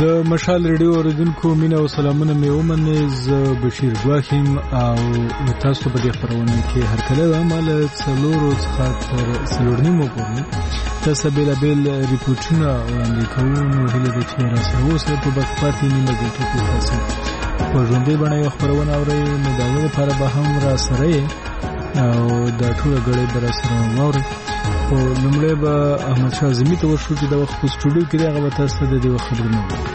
د مشال ریډیو اوریدونکو مینه او سلامونه مې ومنئ. زه بشیر ګواښ یم او تاسو په دې خپرونه کې هر کله د عمل 4 څخه تر 4.5 پورې تاسو بېلابېل ریپورټونه وړاندې کوو. نو هیله ده چې راسره اوسئ په باقي پاتې نیمه ګنټه کې تاسو په ژوندۍ بڼه یو خپرونه اورئ. نو د هغې لپاره به هم راسره یې او دا ټوله ګړۍ به راسره واورئ. خو لومړی به احمدشاه اعظمي ته ورشو چې د وخت په سټوډیو کې دی، هغه به تاسو ته د دې وخت خبرونه وکړي.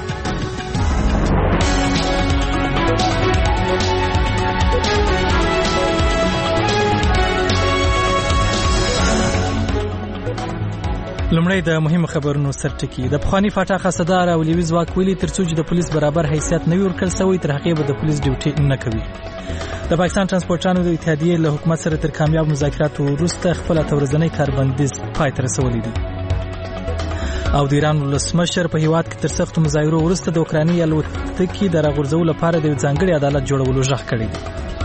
لومړی د مهمو خبرونو سرټکی. د پخوانی فاټا خاصدار او لیوي ځواک ویلي ترڅو چې د پولیس برابر حیثیت نه وي ورکړل شوی تر هغې به د پولیس ډیوټي نه کوي. د پاکستان ترانسپورټانو د اتحادیې له حکومت سره تر کامیاب مذاکراتو وروسته خپل اتورځنۍ کاربندیز پای ته رسولی دی. او د ایران ولسمشر په هیواد کې تر سختو مظاهرو وروسته د اوکراني الوتکې د راغورځولو لپاره د یو ځانګړي عدالت جوړولو غږ کړی دی.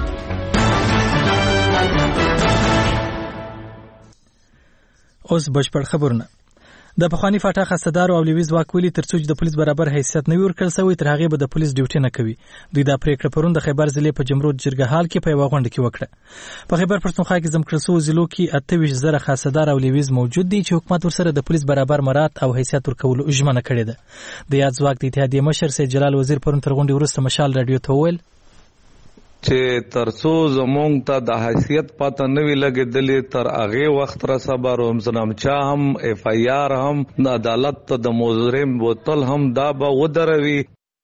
اوس بشپړ خبرونه. د پخوانی فاټا خاصدار او لیوي ځواک ویلي ترڅو چې د پولیس برابر حیثیت نه وي ورکړل شوی تر هغې به د پولیس ډیوټي نه کوي. دوی دا پریکړه پرون د خیبر ضلع په جمرود جرګهال کې په یوه غونډه کې وکړه. په خیبر پښتونخوا کې ځم کړل شوو ضلعو کې 28,000 خاصدار او لیویز موجود دي چې حکومت ورسره د پولیس برابر مراعات او حیثیت ورکولو ژمنه کړې ده. د یاد ځواک د اتحادیې مشر سید جلال وزیر پرون تر غونډې وروسته مشال راډیو ته وویل چې ترڅو زمونږ ته د حیثیت پته نه وي لګېدلې تر هغې وخت را صبر هم زنامچا هم اف آی آر هم د عدالت ته د مجرم بوتل هم دا به ودروي.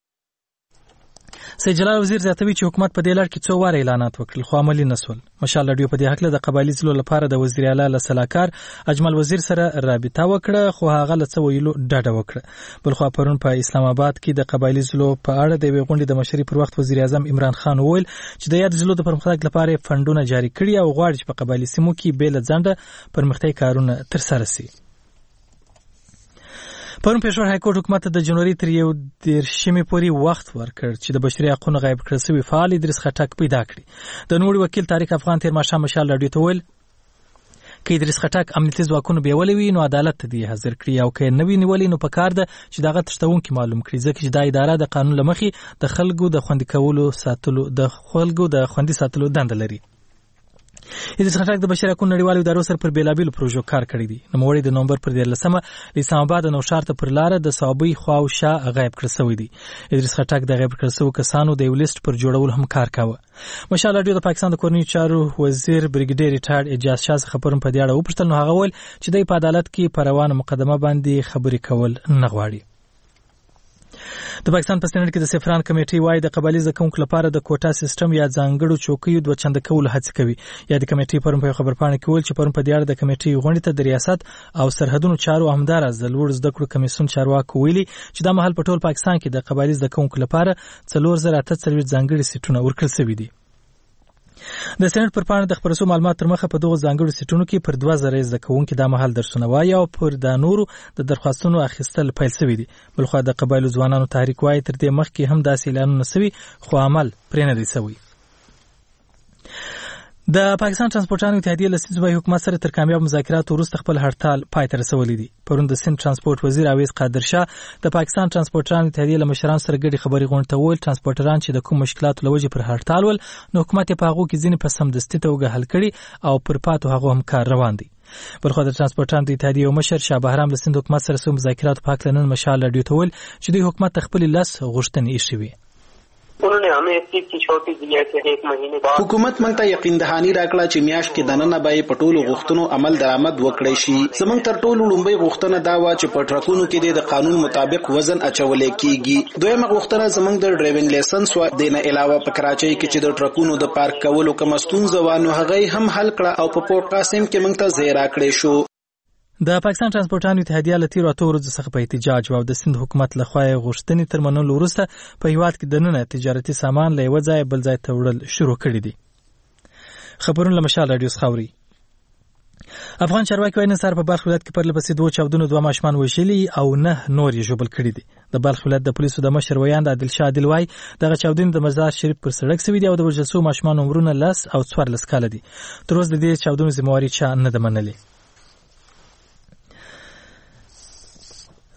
سید جلال وزیر زیاتوي چې حکومت په دې لړ کې څو واره اعلانات وکړل خو عملي نه شول. مشال راډیو په دې هکله د قبایلي ضلعو لپاره د وزیر اعلی له سلاکار اجمل وزیر سره رابطه وکړه خو هغه له څه ویلو ډډه وکړه. بلخوا پرون په اسلام آباد کې د قبایلي ضلعو په اړه د یوې غونډې د مشرۍ پر وخت وزیر اعظم عمران خان وویل چې د یاد ضلعو د پرمختګ لپاره فنډونه جاري کړي او غواړي چې په قبایلي سیمو کې بې له ځنډه پرمختیايي کارونه ترسره شي. پرون پېښور هایکورټ حکومت ته د جنوري تر 11 پورې وخت ورکړ چې د بشري حقوقو غایب کړل شوي فعال ادریس خټک پیدا کړي. د نوموړي وکیل طارق افغان تېر ماښام مشال راډیو ته ویل که ادریس خټک امنیتي ځواکونو بیولې وي نو عدالت ته دې حاضر کړي او که یې نه وي نیولې نو پکار ده چې د هغه تښتونکي معلوم کړي ځکه چې دا اداره د قانون له مخې د خلکو د خوندي ساتلو دنده لري. ادریس خټک د بشري حقوقو نړیوالو ادارو سره پر بیلابیلو پروژو کار کړی دی. نوموړی د نومبر پر 13 له اسلام آباد او نوشهر ته پر لاره د صوابۍ خوا او شا غایب کړل شوی دی. ادریس خټک د غایب کړل شوو کسانو د یو لیست پر جوړولو هم کار کاوه. مشال راډیو د پاکستان د کورنیو چارو وزیر بریګیډیر ریټایرډ اجاز شاه څخه پرون په دې اړه وپوښتل نو هغه وویل چې دوی په عدالت کې په روانه مقدمه باندې خبرې کول نه غواړي. د پاکستان په سېنات کې د سفران کمیټې وايي د قبایلي زده کوونکو لپاره د کوټا سیستم یا ځانګړو چوکیو 2 چنده کولو هڅه کوي. یا د کمیټې پرون په خبرپاڼه کې ویل چې پرون په دې اړه د کمیټې غونډې ته د ریاست او سرحدونو چارو همداراز د لوړ زده کړو کمیسیون چارواکو ویلي چې دا مهال په ټول پاکستان کې د قبایلي زده کوونکو لپاره 4,048 ځانګړي سیټونه ورکړل شوي دي. د سېنات پر پاڼه د خبرسو معلومات تر مخه په دغه ځانګړو سیټونو کې پر 2,000 زده کوونکي دا مهال درسونه وایي او پر د نورو د درخواستونو اخیستل پیل شوي دي. بلخوا د قبایلو ځوانانو تحریک وایي تر دې مخکې هم داسې اعلانونه شوي خو عمل پرې نه دی شوی. د پاکستان ترانسپورټانو اتحادیې له صوبایي حکومت سره تر کامیاب مذاکراتو وروسته خپل هړتال پای ته رسولی دی. پرون د سند ترانسپورټ وزیر اویس قادر شاه د پاکستان ترانسپورټانو اتحادیې له مشرانو سره ګډې خبرې غونډې ته وویل ترانسپورټران چې د کوم مشکلاتو له وجې پر هړتال ول نو حکومت یې په هغو کې ځینې په سمدستي توګه حل کړي او پر پاتو هغو هم کار روان دی. بلخوا د ترانسپورټانو د اتحادیې یو مشر شاه بهرام له سند حکومت سره سوم مذاکراتو په هکله نن مشال راډیو ته وویل چې دوی حکومت ته خپلې 10 غوښتنې ایښې وې. उन्होंने हमें इस चीज की छोटी दी है कि 1 महीने बाद حکومت مونږ ته یقین دهانی راکړه چې میاشت کې دننه به په ټولو غوښتنو عمل درآمد وکړي شي. زمونږ تر ټولو لومړی غوښتنه دا و چې په ټرکونو کې د قانون مطابق وزن اچول کېږي. دویمه غوښتنه زمونږ د ډرایوینګ لایسنس و دینه علاوه په کراچۍ کې چې د ټرکونو د پارک کولو کوم ستونزه و نو هغه هم حل کړه او په پورت قاسم کې مونږ ته ځای راکړی شو. د پاکستان ترانسپورټانو اتحادیه له تیرو 8 ورځو څخه په احتجاج او د سند حکومت له خوا غوښتنې تر منلو وروسته په هیواد کې دننه تجارتي سامان له یوه ځایه بل ځای ته وړل شروع کړي دي. خبرونه له مشال راډیو څخه اوري. افغان چارواکي وايي نن سهار په بلخ ولایت کې پرله پسې 2 چاودنو 2 ماشومان وژلي او 9 نور یې ژوبل کړي دي. د بلخ ولایت د پولیسو د مشر ویاند عادل شاه عادل وايي دغه چاودنې د مزار شریف پر سړک شوي دي او د وژل شوو ماشومانو عمرونه 10 او 14 کاله دي. تر اوسه د دې چاودنو ذمہواري چا نه ده منلې.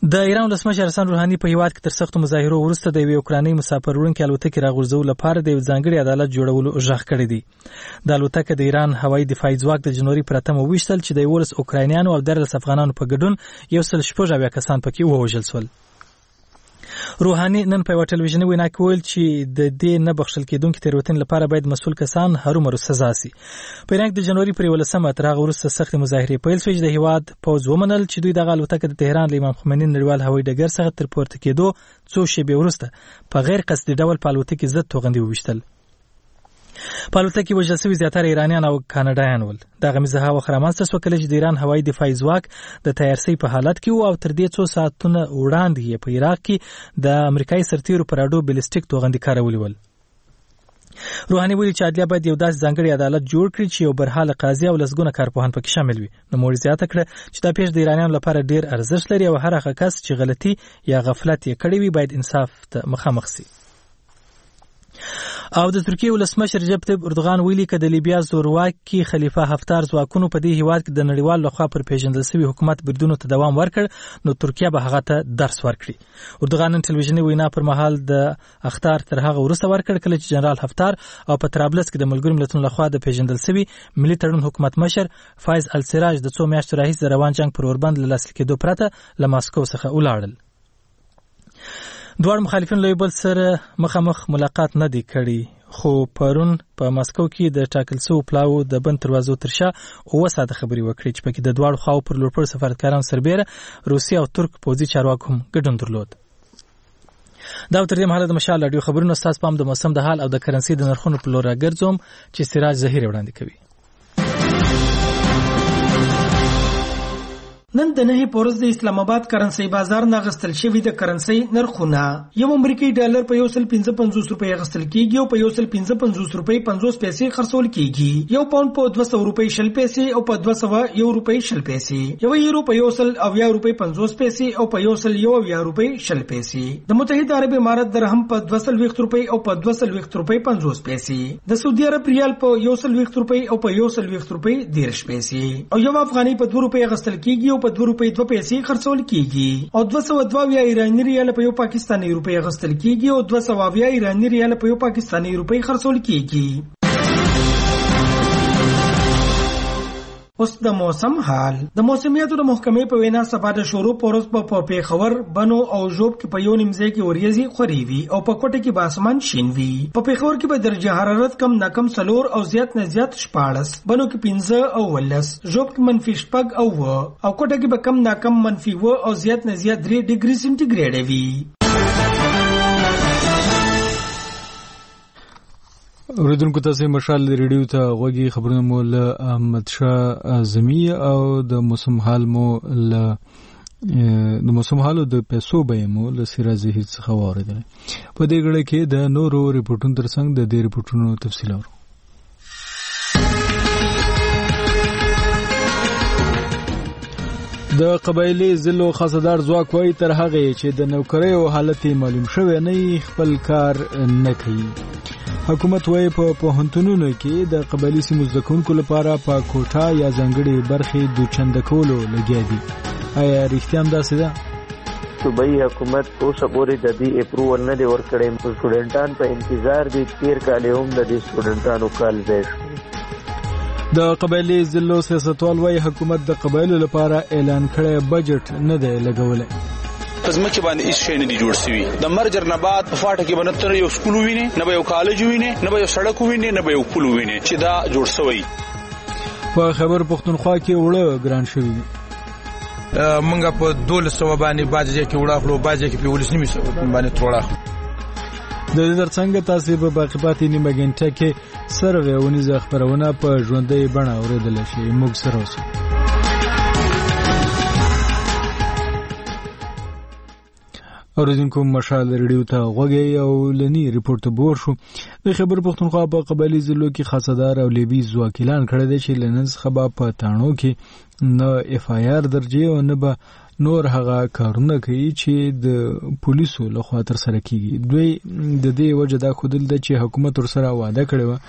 د ایران ولسمشر حسن روحاني په هیواد کې تر سختو مظاهرو وروسته د یوې اوکراني مسافر وړونکي الوتکې راغورځولو لپاره د یو ځانګړي عدالت جوړولو غږ کړی دی. د الوتکه د ایران هوایي دفاعي ځواک د جنوري پر 8 وویشتل چې د 11 اوکراینیانو او 13 افغانانو په ګډون 176 کسان پکې ووژل شول. روحاني نن په یو ټلویزیوني وینا کې ویل چې د دې نه بخښل کېدونکو تېروتنې لپاره باید مسؤل کسان هرومرو سزا شي. په ایران د جنوري پر 11 تر هغه وروسته سخت مظاهرې پیل شوې چې د هیواد پوځ ومنل چې دوی دغه الوتکه د تهران له امام خمیني نړیوال هوایي ډګر څخه تر پورته کېدو څو شېبې وروسته په غیر قصدي ډول په الوتکې ضد توغندي وویشتل. په الوتکې وژل شوي زیاتره ایرانیان او کاناډایان ول. دغه مزه هغه وخت رامنځته شوه کله چې د ایران هوایي دفاعي ځواک د تیارسۍ په حالت کې و او تر دې څو ساعتونه وړاندې یې په عراق کې د امریکایي سرتیرو پر اډو بلیسټیک توغندي کارولي ول. روحاني ویلي چې عدلیه باید یو داسې ځانګړی عدالت جوړ کړي چې یو برحاله قاضي او لسګونه کارپوهان پکې شامل وي. نوموړي زیاته کړه چې دا پیښه د ایرانیانو لپاره ډېر ارزښت لري او هر هغه کس چې غلطي یا غفلت یې کړی وي باید انصاف ته مخامخ شي. او د ترکیې ولسمشر رجب طیب اردوغان ویلي که د لیبیا زورواکي خلیفه حفتار ځواکونو په دې هیواد کې د نړیوال لخوا پر پیژندل شوي حکومت بریدونو ته دوام ورکړ نو ترکیه به هغه ته درس ورکړي. اردوغان نن ټلویزیوني وینا پر مهال د اخطار تر هغه وروسته ورکړ کله چې جنرال حفتار او په طرابلس کې د ملګرو ملتونو لخوا د پیژندل شوي ملي تړون حکومت مشر فایز السراج د څو میاشتو راهیسې د روان جنگ پر اوربند له لاسلیک کېدو پرته له ماسکو څخه ولاړل. دواړو مخالفین له یو بل سره مخامخ ملاقات نه دی کړی خو پرون په ماسکو کې د ټاکل شوو پلاوو د بند دروازو تر شا 9 ساعته خبرې وکړې چې پکې د دواړو خواو پر لوړ پوړو سفارتکارانو سربیره روسي او ترک پوځي چارواکو هم ګډون درلود. دا تر دې مهاله د مشال رادیو خبرونو ستاسو پام د موسم د حال او د کرنسي د نرخونو په لور راګرځوم چې سراج ظهیر وړاندې کوي. نن د نهي پورز د اسلام آباد کرنسي بازار نه غستل شوی د کرنسي نرخونه یو امریکایي ډالر په 155 روپۍ غستل کیږي او په 155 روپۍ 50 پیسې خرڅول کیږي. یو پاوند په 200 روپۍ 60 پیسې او په 201 روپۍ 60 پیسې. یو یورو په 120 روپۍ 50 پیسې او په 110 روپۍ 60 پیسې. د متحده عرب امارات درهم په 220 روپۍ او په 220 روپۍ 50 پیسې. د سعودي عرب ریال په 120 روپۍ او په 120 روپۍ 10 پیسې. او یو افغاني په 2 روپۍ غستل کیږي په 2 روپۍ 2 پیسې خرڅول کیږي. او 222 ایرانی ریال په یو پاکستاني روپۍ غستل کیږي او 222 ایرانی ریال په یو پاکستاني روپۍ خرڅول کیږي. اوس د موسم حال. د موسمیاتو د محکمې په وینا سبا د شروع پورس په پیښور بنو او ژوب کې په یو نیمځای کې وریځي خوري وي او په کوټه کې به اسمان شین وي. په پیښور کې به درجه حرارت کم نه کم 4 او زیات نه زیات 14، بنو کې 15 او 19، ژوب کې منفي 6 او 9 او کوټه کې به کم نه کم منفي 9 او زیات نه زیات 3 ډیګري سنټیګریډ وي. اوریدونکو تاسو مشال ریډیو ته غوږی خبرونه مو له احمد شاه اعظمي او د موسم حال مو له د موسم حال او د پیسو به مو له سراج ظهیر څخه واوریدل. په دې غړي کې د نورو ریپورتونو ترڅنګ د دې ریپورتونو تفصیل اورو. د قبایلی ضلع خاصدار ځواک وایي تر هغه چې د نوکریو حالت معلوم شوی نه خپل کار نه کوي. حکومت وایي په پوهنتونونو کې د قبایلی سیمو زده کوونکو لپاره په کوټا یا ځانګړي برخې دوچنده کولو لګیا دي. آیا رښتیا هم داسې ده؟ صوبایي حکومت اوس پورې د دې اپروول نه دی ورکړی. سټوډنټان په انتظار دي. تیر کال هم د دې سټوډنټانو کال ځای شو. د قبایلی ضلع سیاستوال وایي حکومت د قبایلو لپاره اعلان کړی بجټ نه دی لګولی. پزمکه باندې هیڅ شی نه دی جوړ شوی. د مرجر نه بعد په فاټه کې باندې تر یو سکول ویني، نه به یو کالج ویني، نه به یو سړک ویني، نه به یو پل ویني چې دا جوړ شوی. په خیبر پختونخوا کې وړه ګران شوی دی. منګه په 1200 باندې باجه کې وړه خلو باجه کې په 1900 باندې تروړه. د دې ترڅنګ تاسو په باقی پاتې نیمه غنټه کې سروې ونیزه خبرونه په ژوندۍ بڼه اوریدل شي. موږ سره اوسئ. اوریدونکو مشال ریډیو ته غوږی او لنی ریپورت بور شو. د خیبر پختونخوا په قبایلی ضلعو کې خاصدار او لیبي ځواک اعلان کړی دی چې لنن څخه په تاڼو کې نه اف آی آر درجه او نه به نور هغه کارونه کوي چې د پولیسو لخوا تر سره کیږي. دوی د دې وجه دا خودل د چې حکومت ور سره وعده کړی و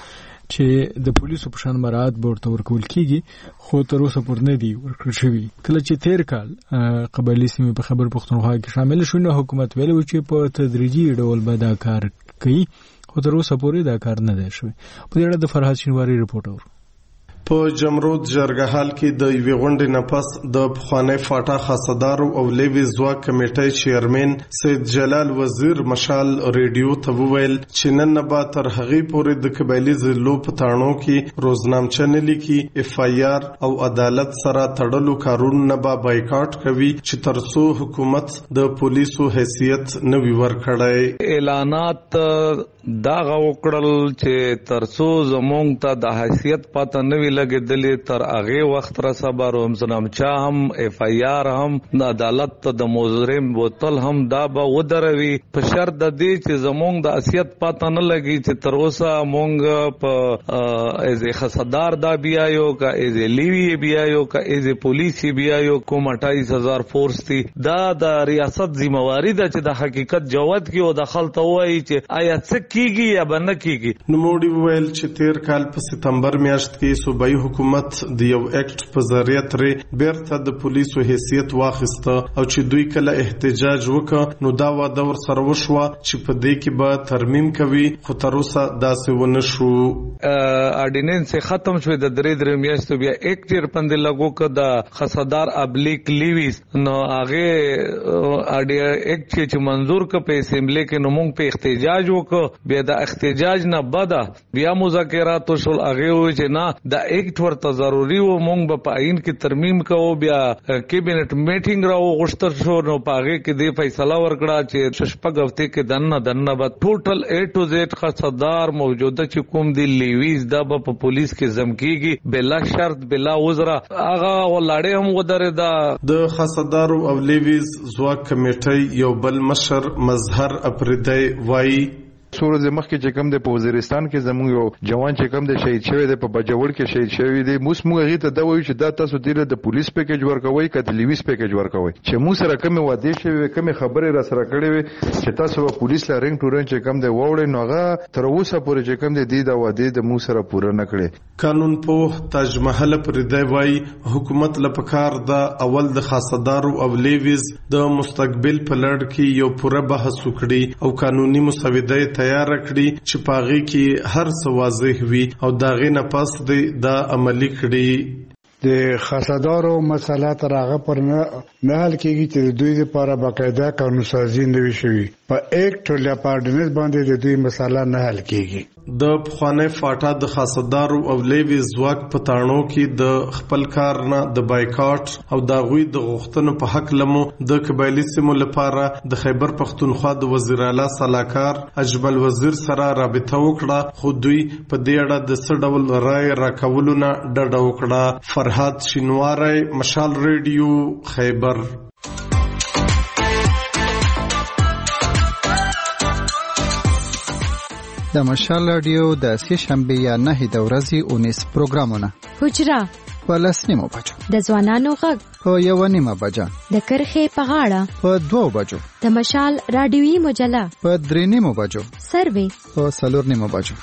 چې د پولیسو په شان مراعات ورته ورکول کیږي خو تر اوسه پورې نه دی ورکړل شوی. کله چې تیر کال قبایلي سیمې په خیبر پختونخوا کې شامل شو نو حکومت ویلو چې په تدریجي ډول به دا کار کوي خو تر اوسه پورې دا کار نه دی شوی. په دې اړه د فرهاد شینواری رپورټ اورو. په جمرود جرګهال کې د یوې غونډې نه پس د پخوانی فاټا خاصدارو او لیوي ځواک کمیټې چیرمن سید جلال وزیر مشال ریډیو ته وویل چې نن نه به تر هغې پورې د قبایلي ضلعو په تاڼو کې روزنامچه نه لیکي FIR او عدالت سره تړلو کارونه نه به بایکاټ کوي چې تر څو حکومت د پولیسو حیثیت نه وي ورکړی. اعلانات دا وکړل چې تر څو زمونږ ته د حیثیت پته نه وي لګېدلې تر هغې وخت رسه روزنامچه هم FIR هم د عدالت ته د مجرم بوتل هم دا به ودروي په شرط د دې چې زمونږ د حیثیت پته نه لګي چې تر اوسه مونږ په ایز خصدار دا بیایو کا ایز لیوی بیایو کا ایز پولیسی بیایو کوم 28000 فورس دي. دا د ریاست ذمہواری ده چې د حقیقت جواد کې او د خلک وایي چې آیا څه کیږي یا به نه کیږي. نوموړي وویل چې تیر کال په سپتمبر میاشت کې صوبایي حکومت د یو اکټ په ذریعه ترې بیرته د پولیسو حیثیت واخیسته او چې دوی کله احتجاج وکړ نو دا واده ورسره وشوه چې په دې کې به ترمیم کوي خو تر اوسه داسې ونه شو. اډیننس ختم شوی د درې میاشتو بیا اکټ پندې لګو ک د خصدار ابلیک لیویز نو هغه اکټ چې منظور ک په اسمبلی کې نو موږ په احتجاج وکړ بیا د احتجاج نه بعد بیا مذاکرات وشول هغه وی چې نه د اکټ ورته ضروری و مونږ به په عین کې ترمیم کوو بیا کیبنټ میټینګ راو غوښتل شو نو په هغه کې د فیصله ورکړه چې شپږ هفته کې دنه به ټوټل A to Z خصدار موجوده چې کوم دی لیویز دا په پولیس کې زمکیږي بلا شرط بلا عذر هغه ولاړې هم ودرې دا. د خصدارو او لیویز ځواک کمیټې یو بل مشر مظهر اپریدی وایي سورز مخکې چې کوم د په وزیرستان کې زموږ یو جوان چې کوم د شهید شوی دی په بجوړ کې شهید شوی دی موږ هغه ته دا وایو چې دا تاسو ډیره د پولیس پیکیج ورکوي کله لیویس پیکیج ورکوي چې موږ سره کوم وعده شوی کوم خبره را سره کړې وي چې تاسو په پولیس لا رنګ ټورن چې کوم دی ووړې نو هغه تر اوسه پورې چې کوم دی د وعده د موږ سره پوره نه کړي. قانون په تاج محل پر دی وای حکومت لپاره د اول د خاصدارو او لیویز د مستقبل په لړ کې یو پوره بحث وکړي او قانوني مسوده تیار کړي چې پاغي کې هر څه واضح وي او داغه نه پس د عملی کړي. د خاصدارو مسله تر هغه پر نه حل کېږي چې دوی لپاره باقاعده قانون سازي نه وي شوی په اکټ یا په اورډیننس باندې د دوی مسله نه حل کېږي. د پخوانی فاټا د خاصدارو او لیوی ځواک په تاڼو کې د خپل کار نه د بایکاټ او د غوی د غوښتنو په حق لمو د قبایلي سیمو لپاره د خیبر پختونخوا د وزیر اعلی صلاحکار اجمل وزیر سره رابطه وکړه خو دوی په دې اړه د څه ډول رائے راکولو نه ډډه وکړه. فرهاد شینواری مشال ریډیو خیبر. د مشال رادیو د سې شنبه یا نه د ورځې 19 پروګرامونه حجرا په 10:30 بجو د ځوانانو غږ په 1:30 بجو د کرخې په غاړه په 2 بجو د مشال رادیوي مجله په 3:30 بجو سروي په 4:30 بجو.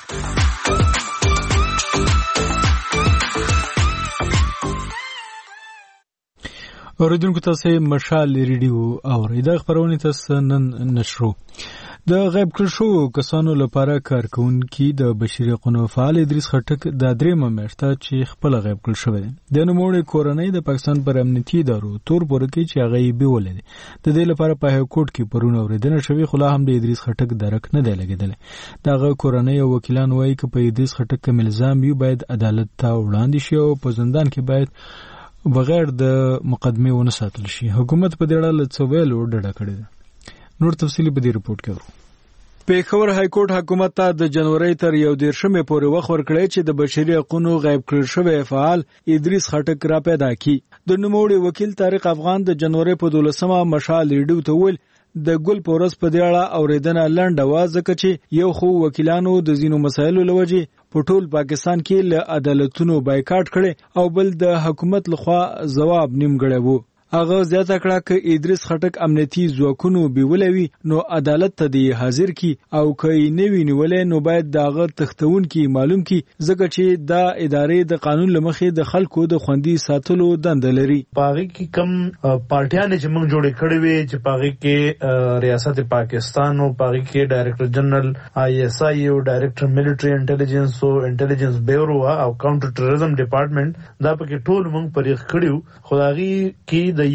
اوریدونکو تاسو مشال ریډیو اورئ د خبرونه تاسو نن نشرو. د غیب کړل شو کسانو لپاره کارکونکي د بشري حقوقو فعال ادریس خټک د درېمه میاشته چې خپل غیب کړل شوی د نوموړي کورنۍ د پاکستان پر امنیتي ادارو تور پورکي چې هغه یې بیولې د دې لپاره په های کورټ کې پرونه اوریدنه شوی خو لا هم د ادریس خټک درک نه دی لګیدل. دغه کورنۍ او وکیلان وایي چې په ادریس خټک کوم الزام یو باید عدالت ته وړاندې شي او په زندان کې باید بغیر د مقدمه ونه ساتل شي. حکومت په دې اړه څه ویلو ډډه کړې ده. نور تفصیلی په دې رپورت کې ورو. پیښور های کورټ حکومت ته د جنوري تر 11 پورې وخت ورکړی چې د بشري حقوقو غیب کړل شوی فعال ادریس خټک را پیدا کړي. د نوموړي وکیل طارق افغان د جنوري په 12مه مشال ریډیو ته ویل د ګل پورس په دې اړه اوریدنه لنډه وه ځکه چې یو خو وکیلانو د ځینو مسایلو لوجې په ټول پاکستان کې له عدالتونو بایکاټ کړي او بل د حکومت لخوا ځواب نیمګړی وو. هغه زیاته کړه ک ادریس خټک امنیتي ځواکونو بیولوي نو عدالت ته دی حاضر کی او کای نوی نیولې نو باید داغه تختون کی معلوم کی ځکه چې دا ادارې د قانون لمخې د خلکو د خوندي ساتلو دند لري. پاغي کی کم پارټیان چې موږ جوړې کړې وي چې پاغي کې ریاست پاکستان او پاغي کې ډایریکټر جنرال ISI او ډایریکټر ملټری انټيليجنس او انټيليجنس بیورو او کاونټر ټیرریزم ډپارټمنټ دا پکې ټول موږ پریخ کړیو خدایي کې د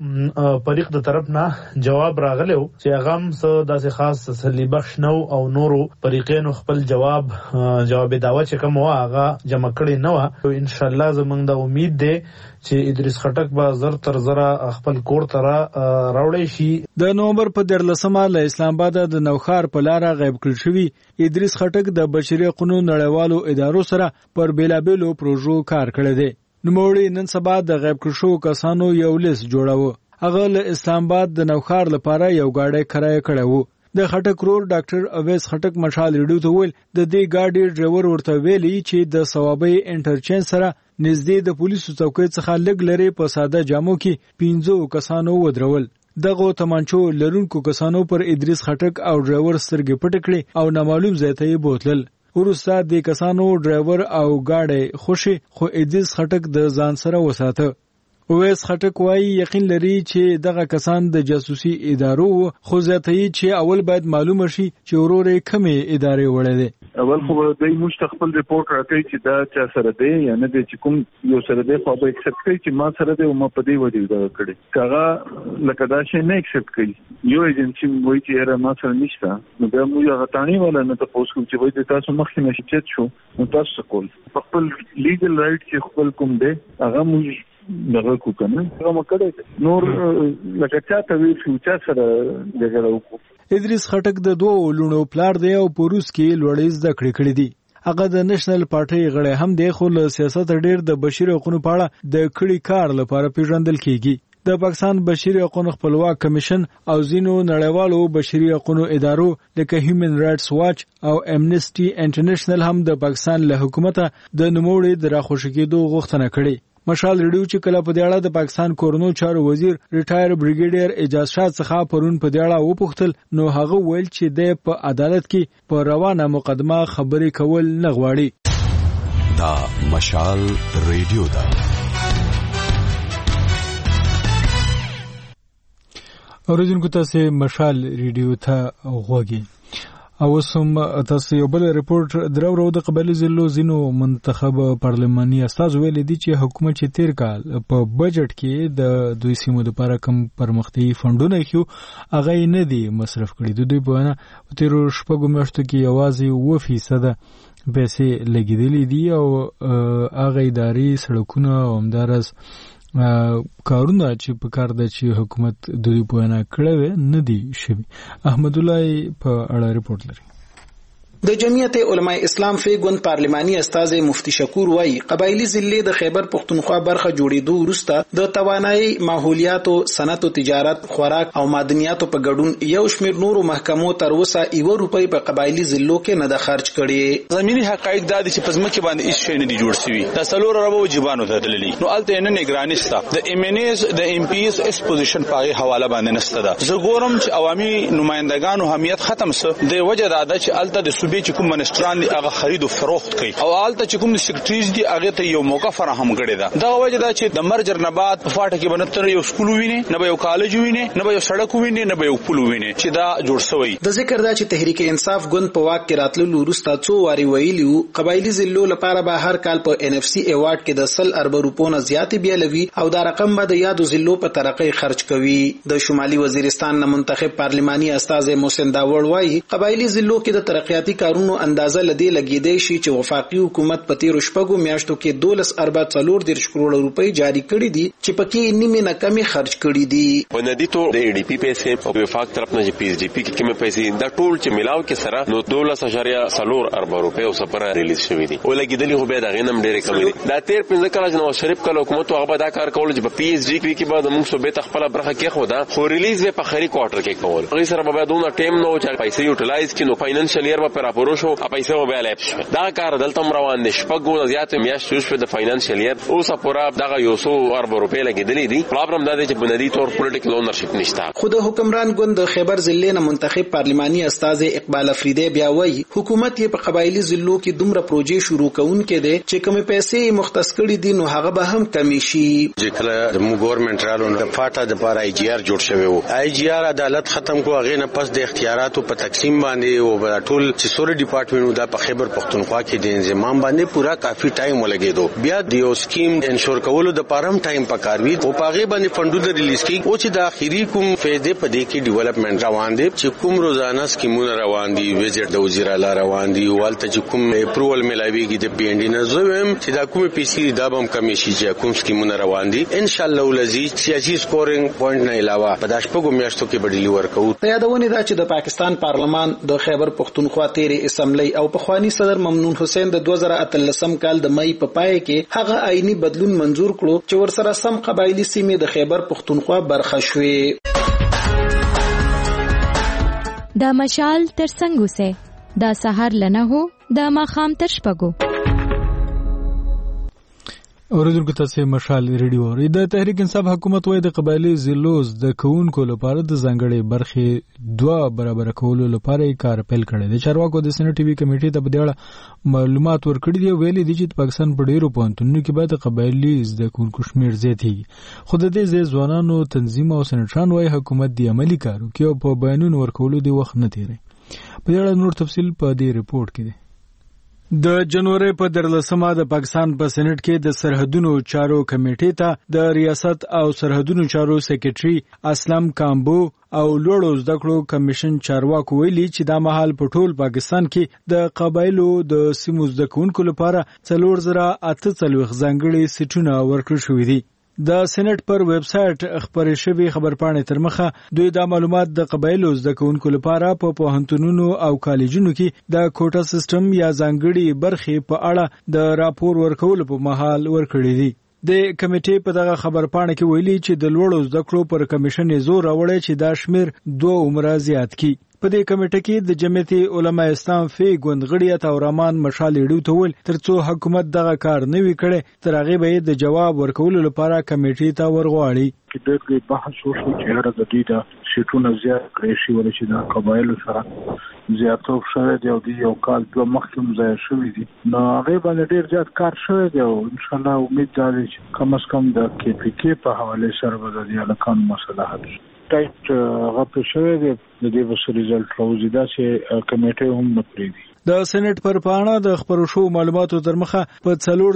یو پریخ د طرف نه جواب راغلو چې هغه هم څه داسې خاص تسلی بخش نو او نورو پریقینو خپل جواب داوا چې کوم هغه جمع کړي نو ان شاء الله زمونږ د امید ده چې ادریس خټک به زر تر زره خپل کور ته راوړی شي. د نومبر په 14مه له اسلام آباد د نوخار په لار غیب کړل شوی ادریس خټک د بشري حقوقو نړیوالو ادارو سره پر بیلابېلو پروژو کار کړی دی. نوموړي نن سبا د غیب کړل شو کسانو یو لیست جوړاوه. هغه له اسلام آباد د نوخار لپاره یو گاډی کرایه کړی و. د خټک رور ډاکټر اویس خټک مشال ریډیو ته ویل د دې گاډي ډرایور ورته ویلي چې د ثوابي انټرچینج سره نږدې د پولیسو چوکۍ څخه لږ لري په ساده جامو کې 15 کسانو ودرول. دغه تمانچو لرونکو کسانو پر ادریس خټک او ډرایور سترګې پټ کړې او نامعلوم ځای ته یې بوتلل. ورسته د کسانو ډرایور او گاډي خوشي خو ادریس خټک د ځان سره وساته. اویس خټک وايي یقین لري چې دغه کسان د جاسوسي ادارو خو ځاتې چې اول باید معلومه شي چې ورورې کومې ادارې وړې دي. اول خو د مستقبل ریپورت راکړي چې دا چا سره دی یا نه دی چې کوم یو سره دی خو به ایکسپټ کوي چې ما سره دی او ما په دې ودی دا کړی کاغه لکه دا شی نه ایکسپټ کوي یو ایجنسی وایي چې هر ما سره نشته نو دا مو یو غټانی ولا نه تاسو کوم چې وایي تاسو مخکې نشئ چت شو نو تاسو کول خپل لیګل رائټ چې خپل کوم دی هغه مو دغه کو کنه هغه مکړه نور لکه چاته وی فیوچر سره دغه وکړو. ادریس خټک د دوه لونو پلار دی او په روس کې لوړې زده کړې دي. هغه د نېشنل پارټي غړی هم دی خو له سیاست ډیر د بشري حقوقو په اړه د کړي کار لپاره پیژندل کیږي. د پاکستان بشري حقوقو خپلواک کمیشن او ځینو نړیوالو بشري حقوقو ادارو لکه هیومن رائټس واچ او امنیسټي انټرنیشنل هم د پاکستان له حکومت د نوموړي د راخوشي کېدو غوښتنه کړې. مشال ریډیو چې کله په دې اړه د پاکستان کورونو چارو وزیر ریټایر بریګیډیر اعجاز شاه څخه پرون په دې اړه وپوښتل نو هغه ویل چې د په عدالت کې په روانه مقدمه خبرې کول نه غواړي. دا مشال ریډیو دا اوریدونکو تاسو مشال ریډیو ته غوږی او سم تاسو یو بل ریپورت درو د قبایلی ضلعو زینو منتخب پارلماني استاد ویل دي چې حکومت چې تیر کال په بجټ کې د دوی سیمو لپاره کم پرمختي فندونه خو هغه نه دي مصرف کړي. دوی په نه تیر شپږو میاشتو کې یوازې 2% پیسې لګیدلې دي او هغه اداري سړکونه او همدارس کارونه چې په کار د چې حکومت دوی په نه کړو نه دي شوی. احمد الله په اړه ریپورت لري. د جمعیت علماء اسلام فیګون پارلماني استاد مفتی شکور وای قبایلی ضلع د خیبر پختونخوا برخه جوړېدو وروسته د توانایي ماحولیات او صنعت او تجارت خوراک او معدنیات په ګډون یو شمېر نورو محکمو تر اوسه 1 روپۍ په قبایلی ضلعو کې نه د خرج کړي. زميني حقایق دا دي چې په ځمکه باندې هیڅ شی نه دی جوړ شوی. د سلور ربو جبانو ته دللی نو الته نه نگرانی ستا د ایمنیز د ام پی اس اکسپوزیشن پای حواله باندې نسته دا زه ګورم چې عوامي نمائندگانو همیت ختم سه د وجه دا چې الته د صوبې چې کوم منستران دی هغه خرید او فروخت کوي او الته چې کوم سیکریټریز دی هغه ته یو موقع فراهم کړی دا دا وجه دا چې د مرجر نه بعد په فاټه کې بنتر یو سکول ویني نه به یو کالج ویني نه به یو سړک ویني نه به یو پل ویني چې دا جوړ شوی. د ذکر دا چې تحریک انصاف ګوند په واک کې راتللو وروسته څو واری ویلیو قبایلی ضلعو لپاره به هر کال په ان اف سی ایوارډ کې د 100 ارب روپو نه زیات بیلوي او دا رقم به د یادو ضلعو په ترقې خرج کوي. د شمالي وزیرستان نه منتخب پارلماني استاد محسن داوړ وایي قبایلی ضلعو کې د ترقیاتي کارونو اندازه لدی لګیدای شي چې وفاقي حکومت په تیر شپږو میاشتو کې 12 ارب 40 کروڑ روپۍ جاری کړي دي چې پکې نیمه نه کمی خرج کړي دي. بنادي ټول د ای ډی پی پیسې او وفاق طرف نه پی ایس ډی پی کې کومه پیسې دا ټول چې ملاو کې سره نو 12.4 ارب روپۍ او سپاره ریلیز شوې دي او لګیدلی خو به دا غنم ډېر کم دي. دا تیر 15 کال نو شریف کله حکومت هغه دا کار کول چې په پی ایس ډی پی کې بعد موږ صوبې تخپل برخه کې خو دا خو ریلیز په خري کوارټر کې کول هغه سره به دونه ټیم نو چې پیسې یوټیلایز کینو فاینانشل ایئر به پر راپورو شو پیسې او بیا لپس دا کار دلته روان دي شپږو زیات میاشتې شو د فاینانشل ایئر اوس پورا دغه 100 ارب روپۍ لګیدلې دي پرابلم دا دی چې بنیادی تور پولیټیکل اونرشپ نشته. خود حکمران ګوند خیبر ضلع نه منتخب پارلماني استاد اقبال افریدی بیا وایي حکومت یې په قبایلی ضلعو کې دومره پروژې شروع کونکې دي چې کومې پیسې مختص کړي دي نو هغه به هم کمی شي. چې کله مو ګورنمنت رالو د فاټا د پاره آی جی آر جوړ شوی وو آی جی آر عدالت ختم کو هغه نه پس د اختیاراتو په تقسیم باندې او ټول چې سوري ډپارټمنټ دا په خیبر پختونخوا کې د انضمام باندې پورا کافي ټایم ولګیدو بیا د یو سکیم انشور کولو د پاره هم ټایم پکاروي او پاغه باندې فندونه ریلیز کی او چې د اخیری کوم فائدې په دې کې ډیولپمنٹ روان دي چې کوم روزانه سکیمونه روان دي وزیر د وزیر اعلی روان دي والته چې کوم اپروول ملاويږي د پی ان ډي نه زویم چې دا کوم پی سی دا بم کمیشي چې کوم سکیمونه روان دي ان شاء الله ولزي سیاسي سکورینګ پوینټ نه علاوه په داشپګو میاشتو کې بدلی ورکو. یادونه ده چې د پاکستان پارلمان د خیبر پختونخوا تیرې اسمبلی او پخوانی صدر ممنون حسین د 2013 کال د مئی په پای کې هغه آئینی بدلون منزور کړو چې ورسره سم قبایلی سیمې د خیبر پختونخوا برخه شوې. دا مشال تر څنګه سه دا سحر لنه هو دا ماخام تر شپګو اوریدونکو تاسو مشال ریډیو اورئ. د تحریک انصاف حکومت وایي د قبایلی ضلعو د کوونکو لپاره د ځانګړي برخې 2 برابر کولو لپاره کار پیل کړی دی. چارواکو د سېنات ټي وي کمیټې ته په دې اړه معلومات ورکړي دي او ویلي دي چې پاکستان په ډیرو پوهنتونونو کې باید قبایلی د کوونکو شمیر زیاتېږي. خو د دې ځوانانو تنظیم او سېنټران وایي حکومت د عملی کارو کې په بیانونو ورکولو دی وخت نه تیری. په دې اړه نور تفصیل په دې ریپورت کې دی. د جنوري په 13مه د پاکستان په سېنات کې د سرحدونو چارو کمیټې ته د ریاست او سرحدونو چارو سیکریټري اسلام کامبو او لوړو زده کړو کمیشن چارواکو ویلي چې دا مهال په ټول پاکستان کې د قبایلو د سیمو زده کوونکو لپاره 4048 ځانګړي سیټونه ورکړل شوي دي. د سېنات پر ویب سټ خبرې شوی خبرپاڼې تر مخه دوی دا معلومات د قبایلو زده کوونکو لپاره په پوهنتونونو او کالجونو کې د کوټا سیستم یا ځانګړي برخې په اړه د راپور ورکولو په مهال ورکړي دي. د کمیټې په دغه خبرپاڼه کې ویلي چې د لوړو زده کړو پر کمیشن زور راوړی چې دا شمیر 2 عمره زیات کی. په دې کمیټه کې د جمعیت علماء اسلام فی ګوند غړي عطا رحمان مشال ډیو ته ول ترڅو حکومت دغه کار نه وی کړي تر هغه به د جواب ورکولو لپاره کمیټې ته ورغواړي. چې دغه بحث وشو چې هر د دې د شیټونو زیات کړی شي ولې چې د قبایلو سره زیاتو شوه دی او د یو کال په مخکې ځای شوې دي نو هغه باندې ډیر زیات کار شوی دی او ان شاء الله امید ده چې کم از کم د کې پی کې په حواله سره به د الکان مسله حل شي. ټایټ غوښتل شوی دی د دې وسه ریزلټ راوځي دا چې کمیټه هم نه پریږدي. د سېنات پر پاڼه د خبرو شو معلوماتو تر مخه په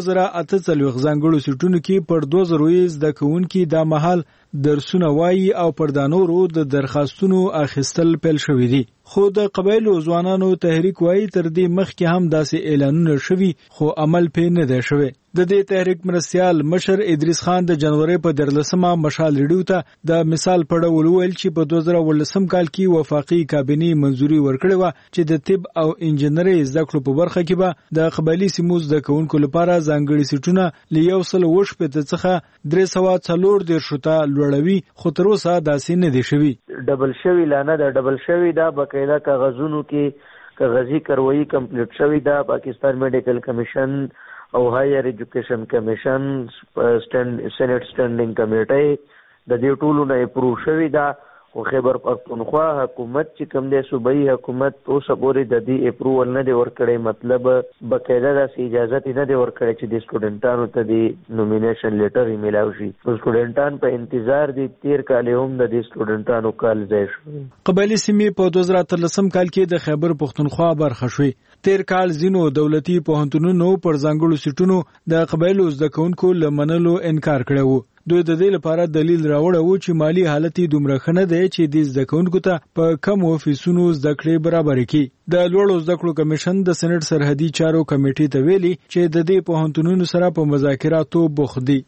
4048 ځانګړو سیټونو کې پر 2000 د کوونکو د محل درسونه وایي او پر دانورو د درخواستونو اخیستل پیل شوې دي. خو د قبایلو ځوانانو تحریک وایي تر دې مخکې هم داسې اعلانونه شوي خو عمل پې نه دی شوی. د دې تحریک مرستیال مشر ادریس خان د جنوري په 13مه مشال ریډیو ته د مثال په ډول ویل چې په 2018 کال کې وفاقي کابینه منځوري ورکړې و چې د طب او انجنیري زده کړو په برخه کې به د قبایلی سیمو زده کوونکو لپاره ځانګړي سیټونه لیوسل وش په څخه 340 شته لوړوي خو تر اوسه داسې نه دي شوی. ډبل شوی لانه دا ډبل شوی دا بقایده کاغذونو کې کاغذي کاروایی کمپلیټ شوی دا پاکستان میډیکل کمیشن او هایر ایجوکیشن کمیشن سېنات سټینډینګ کمیټه د دې ټولو نه اپروو شوی دا خو خیبر پختونخوا حکومت چې کوم دی صوبایي حکومت اوس پورې د دې اپروول نه دی ورکړی مطلب بقاعده داسې اجازه نه دی ورکړی چې د سټوډنټانو ته د نومینیشن لیټر یې میلاو شي. سټوډنټان په انتظار دي 13 کال هم د دې سټوډنټانو کال ځای شو. قبایلی سیمې په 2013 کال کې د خیبر پختونخوا برخه شوې. 13 کال ځینو دولتي پوهنتونونو پر ځانګړو سیټونو د قبایلو زده کوونکو لمنلو انکار کړی و. دوی د دې لپاره دلیل راوړو چې مالی حالت دومره ښه نه دی چې د زده کوونکو ته په کم فیسونو زده کړې برابر کړي. د لوړو زده کړو کمیشن د سېنات سرحدي چارو کمیټې ته ویلي چې د دې پوهنتونونو سره په مذاکراتو بوخت دي.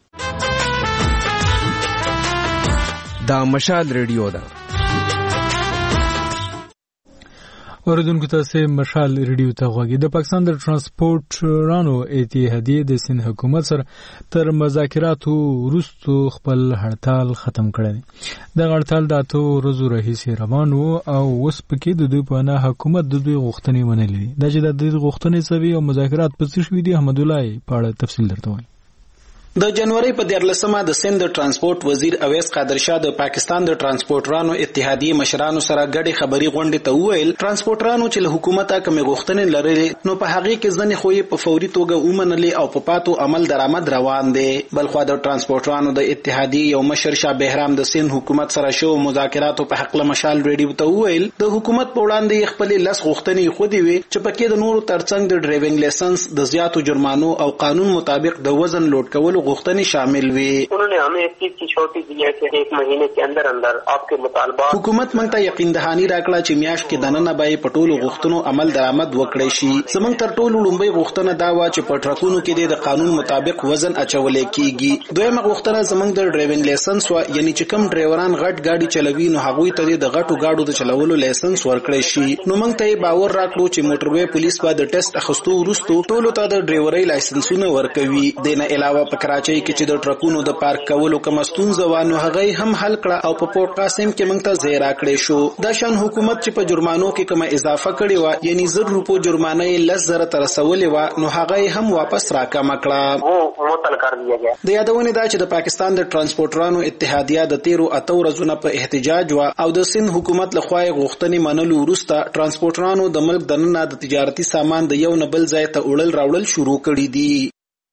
دا مشال ریډیو ده. اوریدونکو تاسو مشال ریډیو ته غوږی. د پاکستان د ترانسپورټرانو اتحادیه د سند حکومت سره تر مذاکراتو وروسته خپل هړتال ختم کړی. د هړتال د 8 ورځو راهیسې روان وو او اوس پکې د دوی په نه حکومت د دوی غوښتنې منلې. دا چې د دوی غوښتنې سوي او مذاکرات په څه شوي دي، احمد الله په اړه تفصیل درته وایم. د جنوري په 14مه د سند ترانسپورت وزیر اویس قادر شاه د پاکستان د ترانسپورټرانو اتحادیه مشرانو سره ګډي خبري غونډه ته وویل ترانسپورټرانو چې له حکومت کوم غوښتنې لري نو په هغه کې ځنې خوې په فوري توګه ومنلې او په پاتو عمل درآمد روان دي. بلخو د ترانسپورټرانو د اتحادیه یو مشر شاه بهرام د سند حکومت سره شو مذاکراتو په حق له مشال ریډیو ته وویل د حکومت په وړاندې خپل لس غوښتنې خو دی وي چې پکې د نورو ترڅنګ د ډرایوینګ لایسنس د زیاتو جرمانو او قانون مطابق د وزن لوډ کولو غوښتنې شامل وي. उन्होंने हमें इस चीज की छुट्टी दी है कि 1 महीने के अंदर अंदर आपके मुतालबात حکومت مونږ ته یقین دهانی راکړه چې میاشت کې دننه به په ټولو غوښتنو عمل درآمد وکړي شي. زمونږ تر ټولو لومړی غوښتنه دا و چې په ټرکونو کې د قانون مطابق وزن اچول کیږي. دویمه غوښتنه زمونږ د ډرایوینګ لایسنس و، یعنی چې کوم ډرایوران غټ ګاډي چلوي نو هغوی ته د غټو ګاډو د چلولو لایسنس ورکړي شي. نو مونږ ته باور راکړو چې موټروي پولیس به د ټیسټ اخستو وروسته ټولو ته د ډرایورۍ لایسنسونه ورکوي. دنه علاوه په کراچۍ کې چې د ټرکونو د پارک کولو کوم ستونزه و نو هغه هم حل کړه او په پورت قاسم کې موږ ته زیرا کړې شو. دا شان حکومت چې په جرمانو کې کوم اضافه کړې و، یعنی 100 روپو جرمانه 10,000 تر رسولې و نو هغه هم واپس راکم کړه. وہ معطل کر دیا گیا. د یادونه دا چې د پاکستان د ترانسپورټرانو اتحادیه د 13 ورځې په احتجاج و او د سند حکومت لخوا غوښتنې منلو وروسته ترانسپورټرانو د ملک دننه د تجارتي سامان د یو نه بل ځای ته وړل راوړل شروع کړي دي.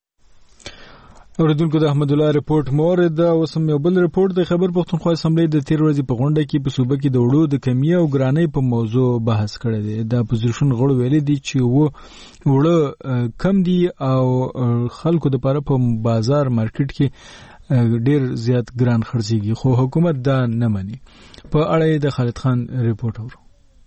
اوریدونکو د احمد الله رپورت مورد اوس هم یو بل رپورت د خبر پښتونخوا اسمبلی د 13 ورځې په غونډه کې په صوبه کې د وړو د کمی او ګرانۍ په موضوع بحث کړی دی. د اپوزیشن غړو ویلي دي چې وړو کم دي او خلکو د لپاره په بازار مارکیټ کې ډیر زیات ګران خرڅيږي، خو حکومت دا نه مني. په اړه د خالد خان رپورت اورو.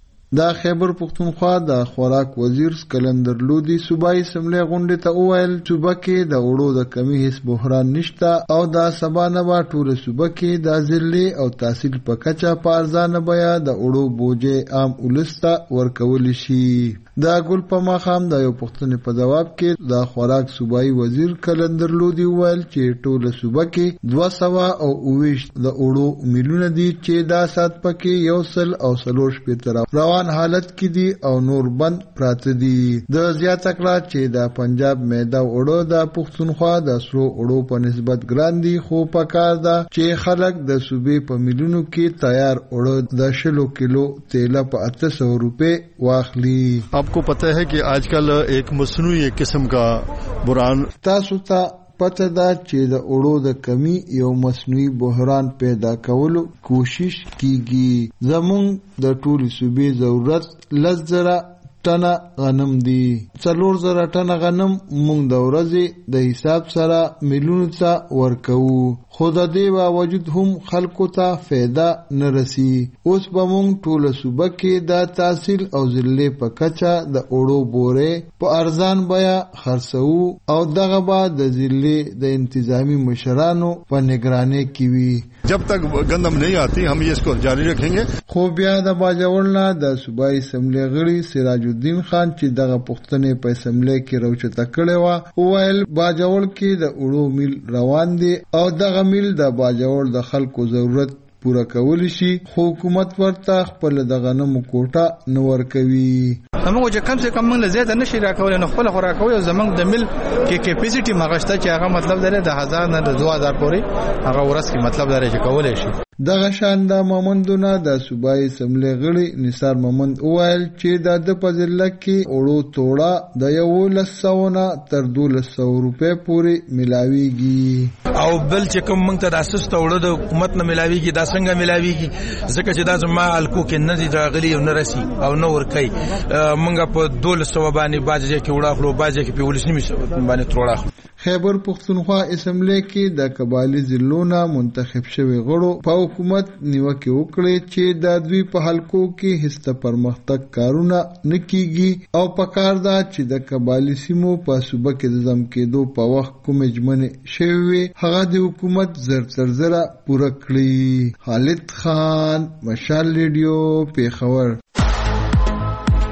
دا خیبر پختونخوا د خوراک وزیر سکندر لودي صوبایي اسمبلی غونډه ته وویل صوبه کې د وړو د کمی هیڅ بحران نشته او دا سبا نه با ټول صوبه کې د ذلې او تحصیل په کچا په ارزانه بیا د وړو بوجه عام ولسته ورکول شي. دا ګل په ماخام د یو پښتنې په جواب کې د خوراک صوبایي وزیر سکندر لودي وویل چې ټول صوبه کې 200 او 20 د وړو میلیونه دي چې دا سات پکې یو سل او سلوش په روان حالت کې دي او نور بند پراته دي. د زیاته کړه چې د پنجاب میدا وړو د پښتونخوا د سرو وړو په نسبت ګران دي، خو پکار ده چې خلک د صوبې په میلیونو کې تیار وړو د 10 کیلو تیل په 800 روپے واخلي. आपको पता है कि आजकल एक मसनूई किस्म का बुरान تاسو ته پته ده چې د وړو د کمی یو مصنوعي بحران پیدا کولو کوشش کیږي. زمونږ د ټولو صوبې ضرورت 10,000 ټنه غنم دي. 4,000 ټنه غنم مونږ د ورځې د حساب سره میلیونو ته ورکوو، خو د دې باوجود هم خلکو ته فایده نه رسی. اوس به مونږ ټول صوبه کې د تحصیل او ذلې په کچا د وړو بورې په ارزان بیا خرڅو او دغه به د ذلې د انتظامی مشرانو په نگرانی کې وي. जब तक गंदम नहीं आती हम ये इसको जारी रखेंगे. خو بیا د باجوړنا د صوبایي اسمبلی غړي سراج الدین خان چې دغه پښتنې په اسمبلی کې راوچته کړې و وویل باجوړ کې د وړو میل روان دي او دغه میل د باجوړ د خلکو ضرورت پورا کول شي، خو حکومت ورته خپل د غنمو کوټه نه ورکوي. موږ چې کم څه کم موږ زیات نشي راکولای نو خپل خوراکوي او زمنګ د مل کې کیپاسټي مغشته چې هغه مطلب لري د 1000 نه د 2000 پورې هغه ورس کې مطلب لري چې کولای شي. دغه شان د مومندونه د صوبایي اسمبلی غړي نثار مومند وویل چې د پزله کې وړو توړه د 1,000 نه تر 1,200 روپے پورې ملاويږي او بل چې کوم موږ ته د اساس توړه د حکومت نه ملاويږي دا څنګه ملاويږي ځکه چې دا زما الکو کې نه دي راغلي او نه راسي او نه ور کوي. موږ په 200 باندې باجه کې وړاخلو باجه کې په ولسنی باندې تروړاخلو. خیبر پختونخوا اسمبلی کې د قبایلی ضلعونو منتخب شوی غړو په حکومت نیوکه وکړي چې د دوی په حلقو کې هیڅ پرمختګ کارونه نه کیږي او پکار ده چې د قبایلی سیمو په صوبه کې د ځم کېدو په وخت کوم اجمنه شوی هغه د حکومت زر پوره کړی. خالد خان، مشال ریډیو، پیښور.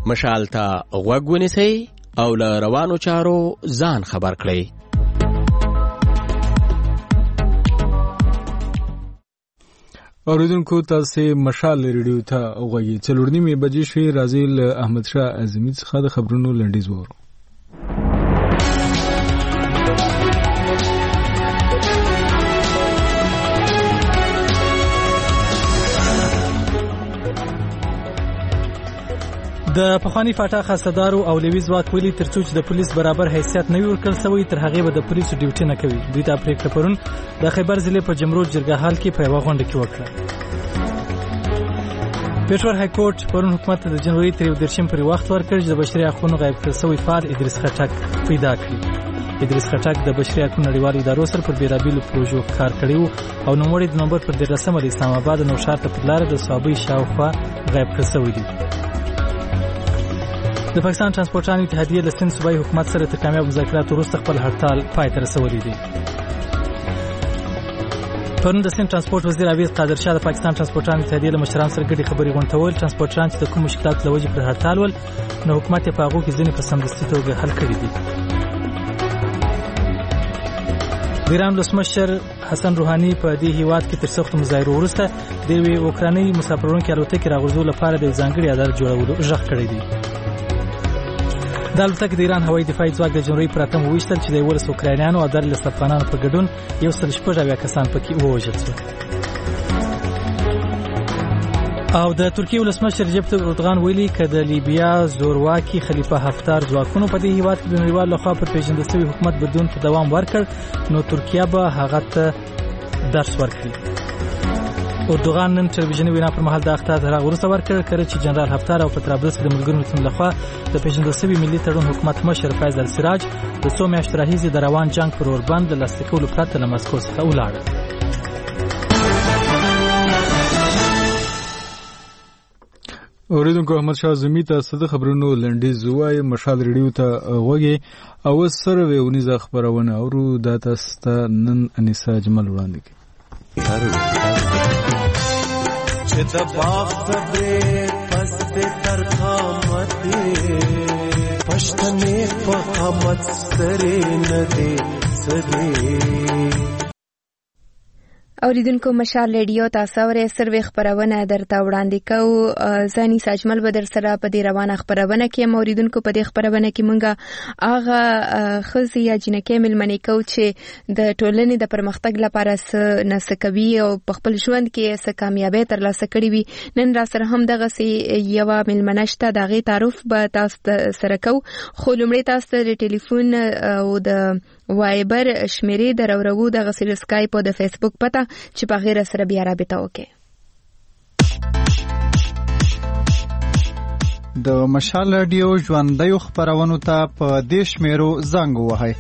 مشال ته غوږ ونیسئ او له روانو چارو ځان خبر کړئ. اوریدونکو تاسو مشال ریډیو ته غوږی 4:30 بجې شوي. راځي له احمد شاه اعظمي څخه د خبرونو لنډیز وورو. د پخوانی فاټا خاصدارو او لوی ځواک ویلي ترڅو چې د پولیس برابر حیثیت نه وي ورکړل شوی تر هغه به د پولیسو ډیوټي نه کوي. دوی دا پریکړه پرون د خیبر ضلع په جمرود جرګهال کې په یوه غونډه کې وکړه. پېښور های کورټ پرون حکومت ته د جنوري 13 پورې وخت ورکړ چې د بشري حقوقو غیب کړل شوی فعال ادریس خټک پیدا کړي. ادریس خټک د بشري حقوقو نړیوالو ادارو سره پر بیلابیلو پروژو کار کړی و او نوموړی د نومبر پر 13 د اسلام آباد او نوشهر ته په لاره د صوابۍ شاوخوا غیب کړل شوی دی. د پاکستان ترانسپورټانو اتحادیه له سند صوبایي حکومت سره تر کامیاب مذاکراتو وروسته خپل هړتال پای ته رسولی دی. پرون د سند ترانسپورټ وزیر عویض قادر شاه د پاکستان ترانسپورټانو اتحادیه له مشرانو سره ګډې خبرې غونډه وویل ترانسپورټران چې د کوم مشکلاتو له وجې پر هړتال ول نو حکومت یې په هغو کې ځینې په سمدستي توګه حل کړي دي. د ایران ولسمشر حسن روحاني په دې هیواد کې تر سختو مظاهرو وروسته د یوې اوکرانۍ مسافروړونکې الوتکې راغورځولو لپاره د یو ځانګړي عدالت جوړولو غږ کړی دی. د الوتکې د ایران هوایي دفاعي ځواک د جنوري پر 8 وویشتل چې د 11 اوکراینیانو او 13 افغانانو په ګډون 180 کسان پکې ووژل شول. او د ترکیې ولسمشر رجب طیب اردوغان ویلي که د لیبیا زورواکي خلیفه حفتار ځواکونو په دې هیواد کې د نړیوالو لخوا پر پیژندل شوي حکومت بدلون ته دوام ورکړ نو ترکیه به هغه ته درس ورکړي. اردوغان نن ټلویزیوني وینا پر مهال د اخطار تر هغه وروسته ورکړ کله چې جنرال حفتار او په طرابلس کې د ملګرو ملتونو لخوا د پیژندل شوي ملي تړون حکومت مشر فیض السراج د څو میاشتو راهیسې د روان جنګ پر اوربند له لاسلیک کولو پرته له مسکو څخه ولاړل. اوریدونکو احمد شاه اعظمي تاسو د خبرونو لنډیز وایي. مشال ریډیو ته غوږی او سره ونیزه خبرونه اورو دا تاسو ته نن انیسا جمل وړاندې کوي. چې د باغ صبرې پس دې تر قامتې پښتنې په قامت سترې نه دې سدې. اوریدونکو مشال ریډیو تاسو ورې سروې خبرونه درته وړاندې کوو. ځاني ساجمل به در سره په دې روانه خبرونه کې اوریدونکو په دې خبرونه کې مونږه هغه خزي یا جنکې ملمنې کوو چې د ټولنې د پرمختګ لپاره څه کوي او په خپل ژوند کې څه کامیابی ترلاسه کړې وي. نن را سره هم دغه یو ملمنه شته دغه تعارف به تاسو سره کوو خو لومړی تاسو د ټلیفون او د وایبر شمیرې درورو د غسیل اسکایپ او د فیسبوک پته چې په غیر سره بیا رابطه وکړي. د مشال رادیو ژوندۍ خبرونو ته په دې شمیرو زنګ ووهئ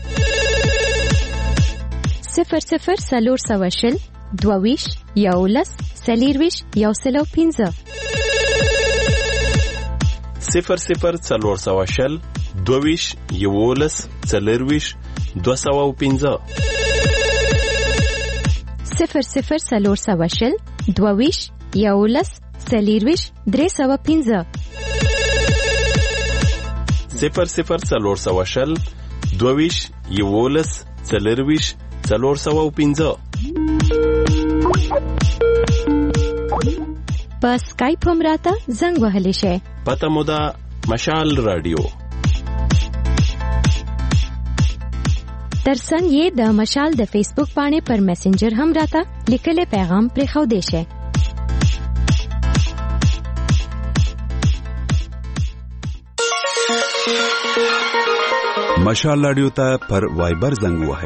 00 22 11 40 105 00 22 11 40 205 00 22 11 40 305 00 22 11 40 305 په سکایپ هم راته زنګ وهلی شئ. پته مو ده مشال رادیو. ترڅنګ یې د مشال د فیسبوک باندې پر میسنجر هم راته لیکلي پیغام پرېښودی شئ. مشال رادیو ته پر وایبر زنګ وهئ.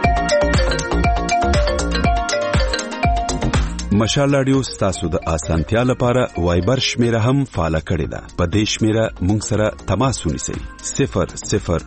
مشال رادیو ستاسو د اسانتیا لپاره وایبر شمیره هم فعال کړی ده. په دې شمیره مونږ سره تماس ونیسئ 00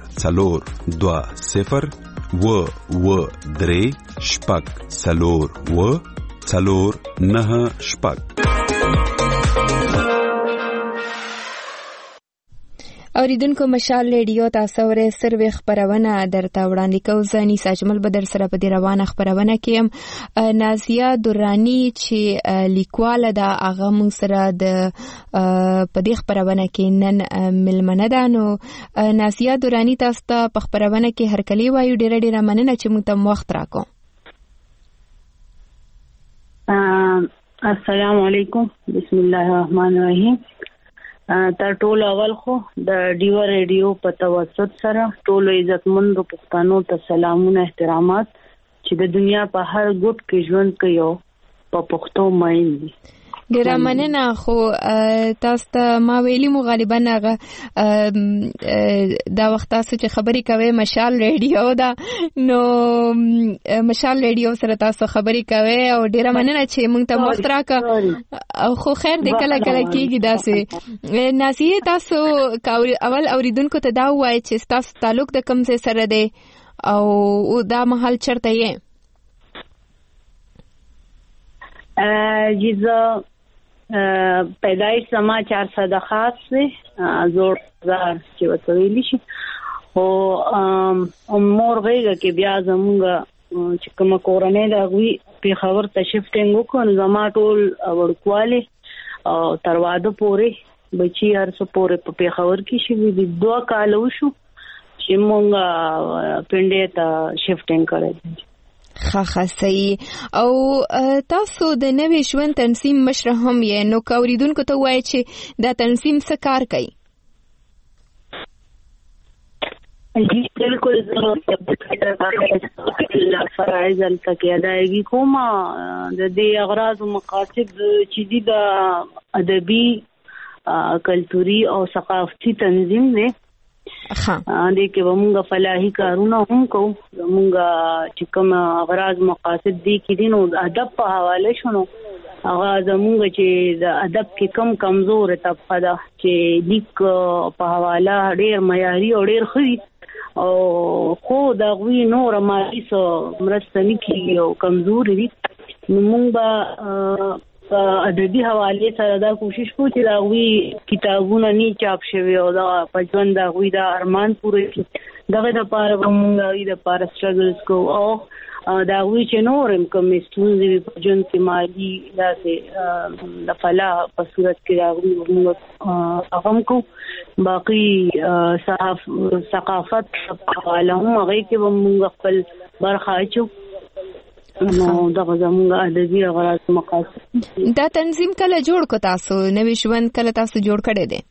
اوریدونکو مشال ریډیو تاسو ورې سروي خبرونه درته وړاندې کوو. زنی ساجمل بدر سره په دې روانه خبرونه کې نازیه درانی چې لیکواله ده هغه موږ سره د په دې خبرونه کې نن ملمنه ده. نو نازیه درانی تاسو ته په خبرونه کې هرکلی وایو. ډېر مننه چې موږ ته وخت راکو. السلام علیکم. بسم الله الرحمن الرحیم. تر ټولو اول خو د ډیو ریډیو په توسط سره ټولو عزتمندو پښتنو ته سلامونه احترامات چې د دنیا په هر ګوټ کې ژوند کوي په پښتو ماین دي. ډیره مننه. خو تاسو ته ما ویلي مو غالبا هغه دا وخت تاسو چې خبرې کوي مشال ریډیو دا نو مشال ریډیو سره تاسو خبرې کوي او ډیره مننه چې موږ ته وخت راکړه. خو خیر دې کله کله کېږي داسې. نازیه تاسو اول اوریدونکو ته دا وایي چې تاسو تعلق د کوم ځای سره دی او دا محل چرته یې؟ جزا پیدایش سما 400 خاص دی زور زار چې وتویلی شي او مور غیږه کې بیا زمونږ چې کوم کورنۍ دا غوي په خبر ته شفټینګ وکړ. زما ټول ورکواله او تر واده پورې بچي هر څه پورې په خبر کې شي د 2 کال وشو چې مونږ پندې ته شفټینګ کړل. خاخه صحیح. او تاسو د نوې ژوند تنظیم مشر هم یې. نو کوریدونکو ته وایي چې دا تنظیم څه کار کوي؟ بالکل فرایض التکی ادایګي کومه د دې اغراض او مقاصد چې دي د ادبي کلتوري او ثقافتي تنظیم دی. دې کې موږ فلاحي کارونه هم کوو. موږ چې کوم اغراض مقاصد دي کې دي نو ادب په حواله شونو هغه زموږ چې د ادب کې کم کمزور طبقه ده چې لیک په حواله ډېر معیاري او ډېر ښه او خو د غوي نور مالي سو مرسته نکي او کمزور دي. نو موږ ادبي حواله سره دا کوشش کوو چې دا غوي کتابونه نه چاپ شوي او دا پجوند دا غوي دا ارمان پوره کړي. دغه د پاره موږ د پاره سټرګلز کو او دا غوي چې نورم کوم ستونزې په جون کې مالي داسې د فلا په صورت کې دا غوي موږ هغه کو باقي ثقافت حواله هم هغه کې موږ خپل برخه اچو. نو دغه زموږ ادبي اغراض مقاصد. دا تنظیم کله جوړ کو تاسو؟ نوې ژوند کله تاسو جوړ کړی دی؟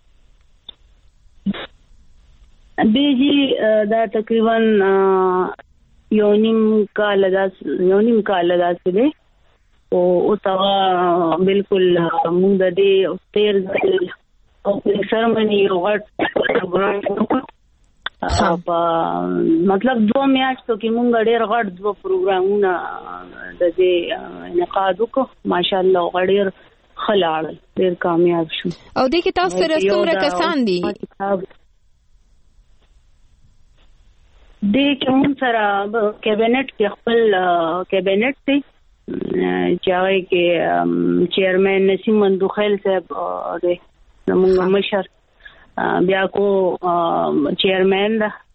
بیجی دا تقریبا یو نیم کال داسې دی او هغه بالکل موږ د دې تیر او سرمنی یو غټ پروګرام مطلب 2 میاشتو کې مونږ ډېر غټ 2 پروګرامونه د دې انعقاد وکړو. ماشاءالله غډیر خلاړ ډېر کامیاب شو. او دې کې تاسو سره څومره کسان دي؟ دې کې مونږ سره کابینټ کې خپل کابینټ دی چې هغه کې چیرمن نسیم مندوخیل صاحب دی زموږ مشر. بیا کو چیرمن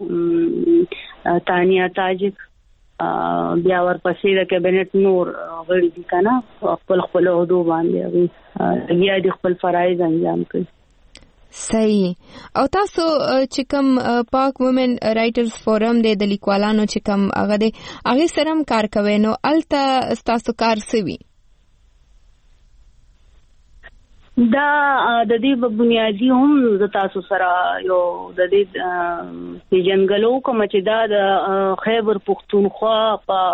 تانیا تاجک. بیا ورپسې د کابینټ نور غړي دي کنه خپل عہدو باندې بیا د خپل فرایض انجام کوي. صحیح. او تاسو چې کوم پاک وومن رائټرز فورم د لیکوالانو چې کوم هغه دی هغه سره هم کار کوي نو الته تاسو کار سوي؟ دا د دې بنیادی هم د تاسو سره یو د دې جنګلو کوم چې دا د خیبر پختونخوا په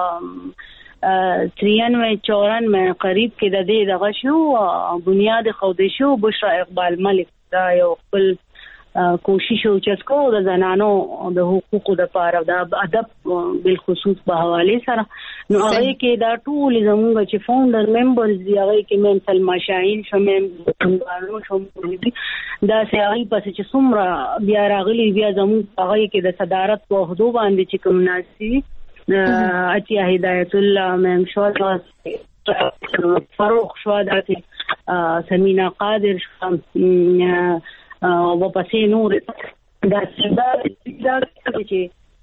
93-94 قریب کې د دې دغه شو بنیاد خوده شو. بشرا اقبال ملک دا یو خپل کوشش او چسکو د زنانو د حقوقو د پاره د ادب بالخصوص په حواله سره نو هغه کې دا ټول زموږ چې فاونډر ممبرز دی هغه کې مم سلمہ شاهین شمم بانو شوم دا سیاوی پس چې څومره بیا راغلی بیا زموږ هغه کې د صدارت په عہدو باندې چې کوم ناسي اتیا هدایت الله مم شو فاروق شوادات سمینا قادر او په پسې نور دا چې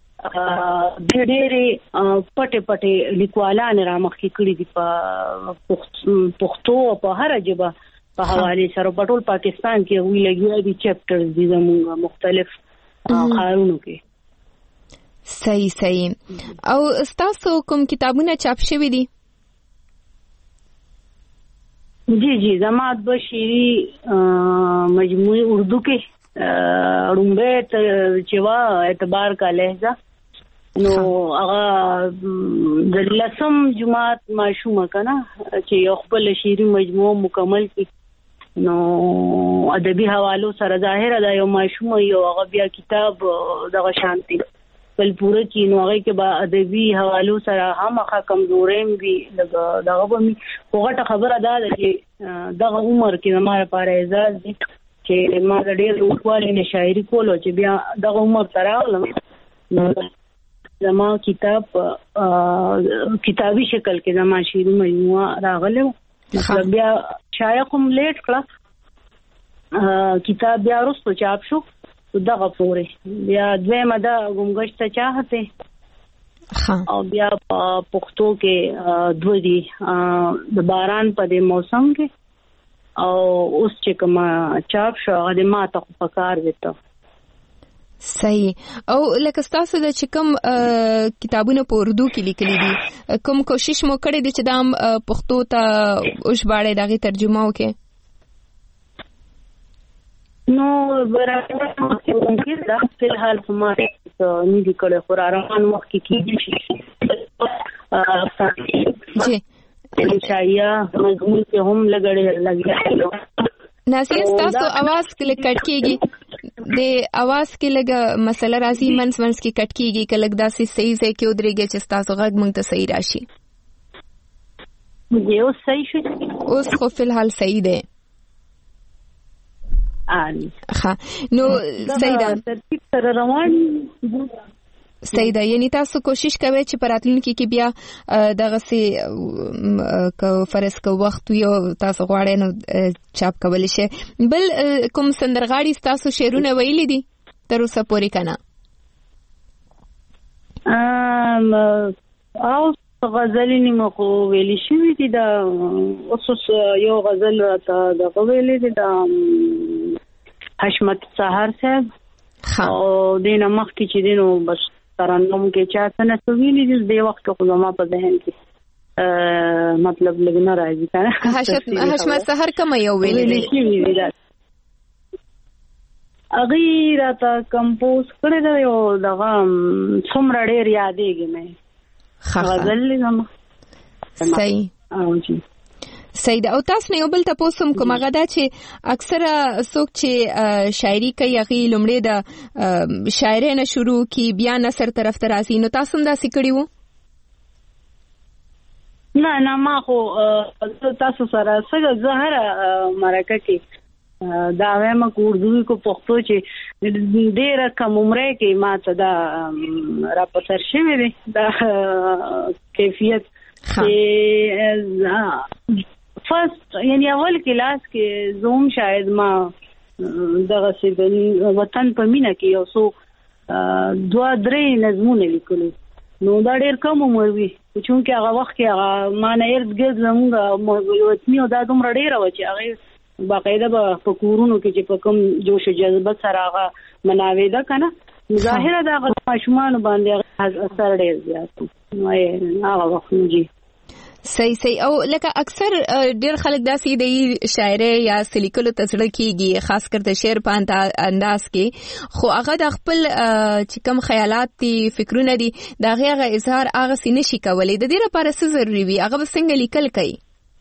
ډېرې پټې لیکوالان رامخکې کړي دي په پښتو او په هر ژبه په حواله سره په ټول پاکستان کې وی لګیا دي چپټرز دي زموږ مختلف خارونو کې. صحیح. او تاسو کوم کتابونه چاپ شوي دي؟ جی زما د شعري مجموعه اردو کې رومبه چې وا اعتبار کا لهجه نو هغه د لسم جماعت معشومه کنه چې یو خپل شعري مجموعه مکمل کی نو ادبي حوالو سره ظاهره دا یو معشومه یو هغه بیا کتاب دغه شانتي بل پوره کی نو هغه کې با ادبي حوالو سره همخه کمزوریم وی دغه به وګټه خبره ده چې دغه عمر کې زموږ لپاره اعزاز دي چې ما د ډېر وکوالي نه شاعري کولو چې بیا دغه عمر تراولم زما کتابي شکل کې زما شعري مجموعه راغله مطلب بیا شایع کوم لیټ کړه کتاب بیا وروسته چاپ شو دغه پورې بیا دویمه دا ګمګشت چاهته او بیا پښتو کې دوه دي د باران په دې موسم کې او اوس چې کوم چاپ شو هغه ما ته پکار وته. صحیح. او لکه تاسو د چې کوم کتابونه په اردو کې لیکلي دي کوم کوشش مو کړی دی چې دا پښتو ته وشباړې دغه ترجمه وکړي؟ نو ممکن دا په حال کومه نه دي کړې خو روان وخت کې کیږي جی شایا مضمون کې هم لګړې ناصر تاسو आवाज کې کټ کیږي د आवाज کې لګه مسله راځي منس کې کټ کیږي کله داسې صحیح ځای کې ودرېږي چې تاسو غږ مونږ ته صحیح راشي. یو صحیح شي اوس خو په حال صحیح ده. ها نو صحیح ده ترتیب سره روان صحیح ده یعنی تاسو کوشش کوئ چې پراتلونکي کې بیا دغه سي فرض کو وخت یو تاسو غواړئ نو چاپ کول شي. بل کوم سندرغاړي تاسو شعرونه ویلي دي تر اوسه پورې کنه؟ او غزل نیمه خو ویلي شوي دي دا اوس یو غزل راته دغه ویلي دي دا حشمت سحر صاحب او دینه مخکې چې دینو بس ترنم کې چا څنګه سویلي دي د وخت خو زما په ذهن کې مطلب لګنه راځي کنه. حشمت سحر کوم یو ویلي دي اغه راته کمپوز کړی دا یو دغه څومره ډېر یادېږي مې غزل لګم. صحیح. صحیح. او تاسو نه یو بل تاسو کوم هغه دا چې اکثره څوک چې شاعري کوي هغه لومړی د شاعرۍ نه شروع کی بیا نثر طرف ته راځي نو تاسو هم دا سکړی وو؟ نه ما خو تاسو سره څنګه زهره مرکه کې دا وایم کو اردو کو پښتو چې ډېر کم عمره کې ما ته دا را پسر شوی دی دا کیفیت فرست یعنی اول کلاس کې زوم شاید ما دغه سي د وطن په مینا کې یو څو دوه درې نظمونه لیکلو نو دا ډېر کم عمر وي چې هغه وخت کې هغه ما نه ارد ګرځ زموږ وطني او دا دومره ډېر و چې هغه باقاعده په کورونو کې چې په کوم جوش او جذبه سره هغه مناویده کنه ظاهره دا ماشومان باندې اثر ډېر زیات نو هغه وخت جی صحیح. او لکه اکثر ډیر خلک داسې د شاعرۍ یا سلیکلو تسړه کیږي خاص کر د شعر په انداز کې خو هغه د خپل چې کوم خیالات دي فکرونه دي دا هغه اظهار هغه سینه شي کولای د دې لپاره څه ضروری وي هغه څنګه لیکل کوي؟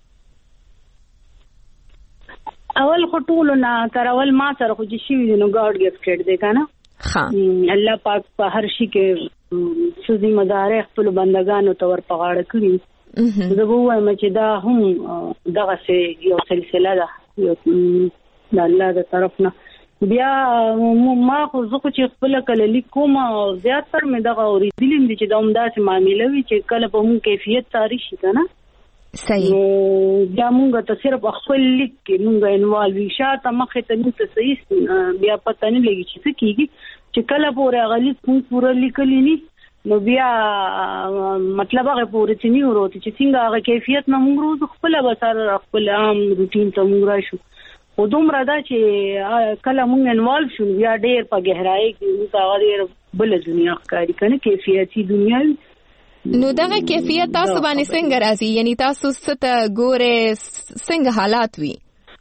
اول خطول نه تر اول ما سره خو چې شي نو ګاډ گیفټډ دی کنه الله پاک په هر شي کې سوزي مدار خپل بندگانو تور پغاړه کړی زه وایم چې دا هم دغه سي یو سلسله ده یو د الله د طرف نه بیا ما خو زه چې خپل کله لیکوم زیات تر مې دغه اوریدلم چې دا هم داسې معاملې وي چې کله په مون کیفیت تاریخ شي کنه صحیح. بیا مونږ ته صرف خپل لیک کې مونږ انوالو شاته مخه ته نو څه صحیح بیا پته نه لګي چې څه کیږي چې کله پورې غلیظ مونږ پورا لیکلی ني نو بیا مطلب هغه پورې چې نه وروته چې څنګه هغه کیفیت نه مونږ روز خپل بسار خپل عام روټین ته مونږ راشو او دومره دا چې کله مونږ انوالو شو بیا ډېر په گہرائی کې هغه ډېر بل دنیا ښکاري کنه کیفیتي دنیا. نو دغه کیفیت تاسو باندې څنګه راځي یعنی تاسو ست ګوره څنګه حالات وي؟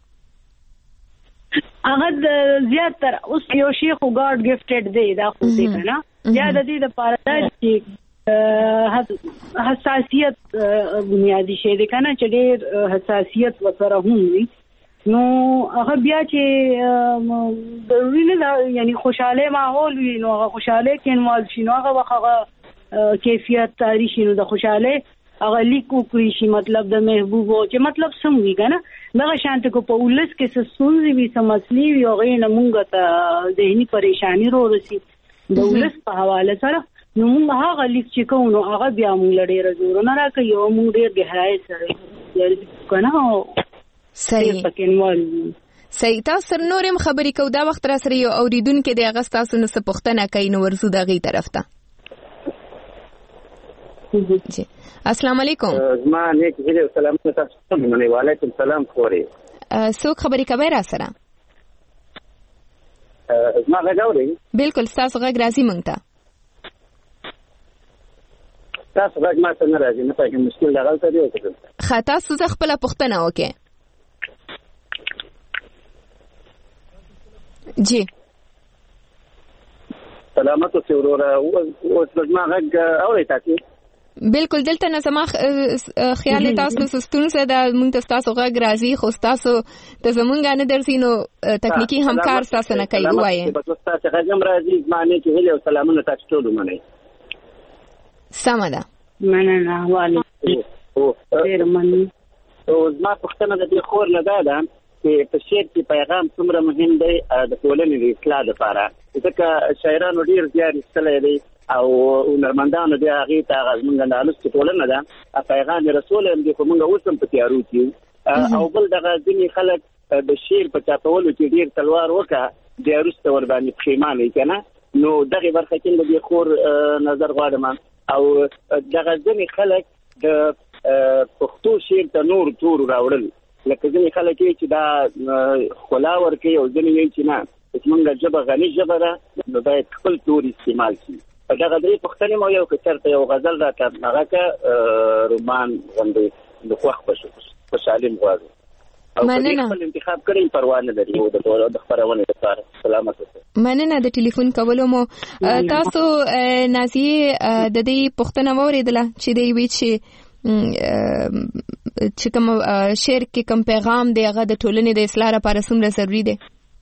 هغه زیاتره اوس یو شی خو ګاډ گفټډ دی دا خو دی کنه زیاده دي د پاره چې حساسیت بنیادی شی دی کنه چې ډېر حساسیت وسره هم وي نو هغه بیا چې ضروري نه یعنی خوشاله ماحول وي نو هغه خوشاله کې انوالو شي نو هغه کیفیت تاریخي نو د خوشاله هغه لیکو کوي شي مطلب د محبوب او چې مطلب سم وي کنه دغه شانت کو په ولس کې څه سونځي وي سم مسلې وي او غي نه مونږ ته ذهني پریشانی ورسي د ولس په حواله سره نو مونږ هغه لیک چې کوو نو هغه بیا مونږ لړې زور نه راکوي او مونږ ډېر گہرائی سره کنه. صحیح. صحیح. تاسو نورم خبرې کو دا وخت را سره یو اوریدونکو د هغه تاسو نو څه پوښتنه کوي نو ورسو دغه طرف ته. جی السلام علیکم. ما نیک هیله سلام تاسو ته وعلیکم السلام خوري. څوک خبرې کوي را سره؟ ما غواړم. بالکل تاسو غږ راځي مونږ ته. تاسو غږ ما ته نه راځي نه پېژنم مشکل لغالته دی وکړم. خاطر څه خپل پوښتنه وکړه. جی سلامت اوسئ وروره اوس ما غږ اورئ تاسو؟ بالکل دلته نه زما خیال تاسو سستون سره د مونږ تاسو غږ راځي خو تاسو ته زمونږ نه درځي نو تکنیکی همکار تاسو نه کوي وایي تاسو غږم راځي معنی کې هیله او سلامونه تاسو ټول منئ. سمه ده. مننه والو ډیر مننه. او زما پوښتنه د دې خور نه ده چې په شعر کې پیغام څومره مهم دی د ټولنې د اصلاح لپاره ځکه شاعرانو ډیر زیار ایستلی دی او هنرمندانو بیا هغې ته هغه زموږ د هلوستې ټولنه ده پیغام یې رسولی هم دی خو موږ اوس هم په تیارو کې او بل دغه ځینې خلک د شعر په چاپولو کې ډېر تلوار وکړه بیا وروسته ورباندې پښیمانه که نه نو دغې برخه کې د دې خور نظر غواړم او دغه ځینې خلک د پښتو شعر ته نور تور راوړل لکه ځینې خلک یې چې دا ښکلا ورکوي او ځینې یې چې نه زموږ ژبه غني ژبه ده نو باید خپل تور استعمال شي. په دغه درې پوښتنې مو یو که چېرته یو غزل راته هغه که رومان غوندې د خوښ خوشحالي م غواړو او که دې خپل انتخاب کړی پروا نه لري د خپرونې لپاره. سلامت اوسئ. مننه د ټلیفون کولو مو. تاسو نازیې د دې پوښتنه واورېدله چې دی وی چې کوم شعر کې کوم پیغام دی هغه د ټولنې د اصلاح لپاره څومره ضروري دی؟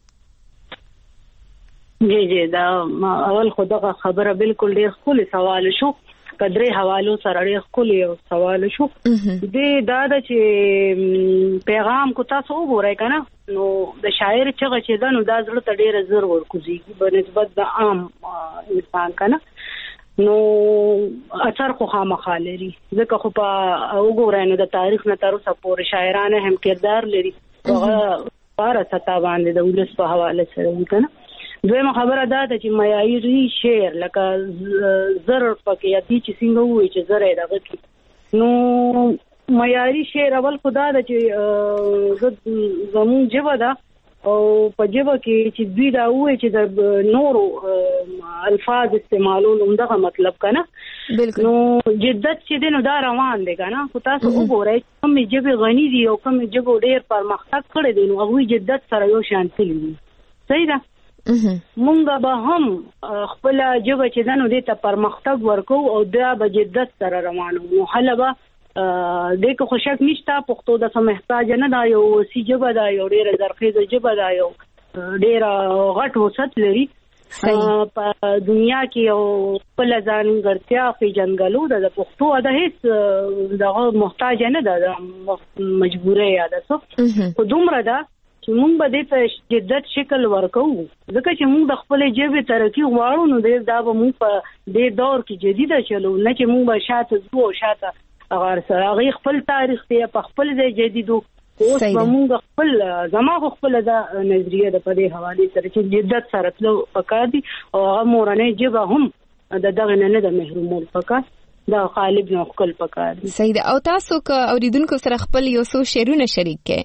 جی دا اول خو دغه خبره بالکل ډېر ښکلی سوال شو کدرې حوالو سره ډېر ښکلی سوال شو دې دا ده چې پیغام کو تاسو وګورئ که نه نو د شاعر چغه چې ده نو دا زړه ته ډېره زر ورکوزېږي په نسبت د عام انسان که نه نو اثر خو خامخا لري ځکه خو په وګورئ نو د تاریخ نه تر اوسه پورې شاعران هم کردار لري هغه پاره سطح باندې د ولس په حواله سره وي که نه. دویمه خبره دا ده چې معیاري شعر لکه زر پکې یادي چې څنګه ووایي چې زر یې دغه کړي نو معیاري شعر اول خو دا ده چې زموږ ژبه ده او په ژبه کې چې دوی دا ووایي چې د نورو الفاظ استعمالول همدغه مطلب که نه نو جدت چې دی نو دا روان دی که نه خو تاسو وګورئ کومې ژبې غني دي او کومې ژبو ډېر پرمختګ کړی دی نو هغوی جدت سره یو شان تللي دي. صحیح ده. مونږ به هم خپل ژبه چې ده نو دې ته پرمختګ ورکو او دا به جدت سره روانو نو هله به دې کې خو شک نشته پښتو د څه محتاجه نه ده یو وسیع ژبه ده یو ډېره زرخیزه ژبه ده یو ډېره غټ وسعت لري په دنیا کې یو خپله ځانګړتیا پېژندګلو ده د پښتو ده هېڅ دغه محتاجه نه ده د مجبورۍ یا د څه خو دومره ده چې مونږ به دې په جدت شکل ورکو ځکه چې مونږ د خپلې ژبې ترقي غواړو نو دا به مونږ په دې دور کې جدیده چلو نه چې مونږ به شاته ځو او شاته هغه خپل تاریخ ته په خپل ځای جديدو اوس موږ خپل زما خپل د نظریه د پدې حواله سره چې جدت سره تلو پکار دي او هغه مورنۍ جبه هم دغه نه د محرومول پکار دا غالب نو خپل پکار دي. صحیح ده. او تاسو که اوریدونکو سره خپل یو څو شعرونه شریک کړئ؟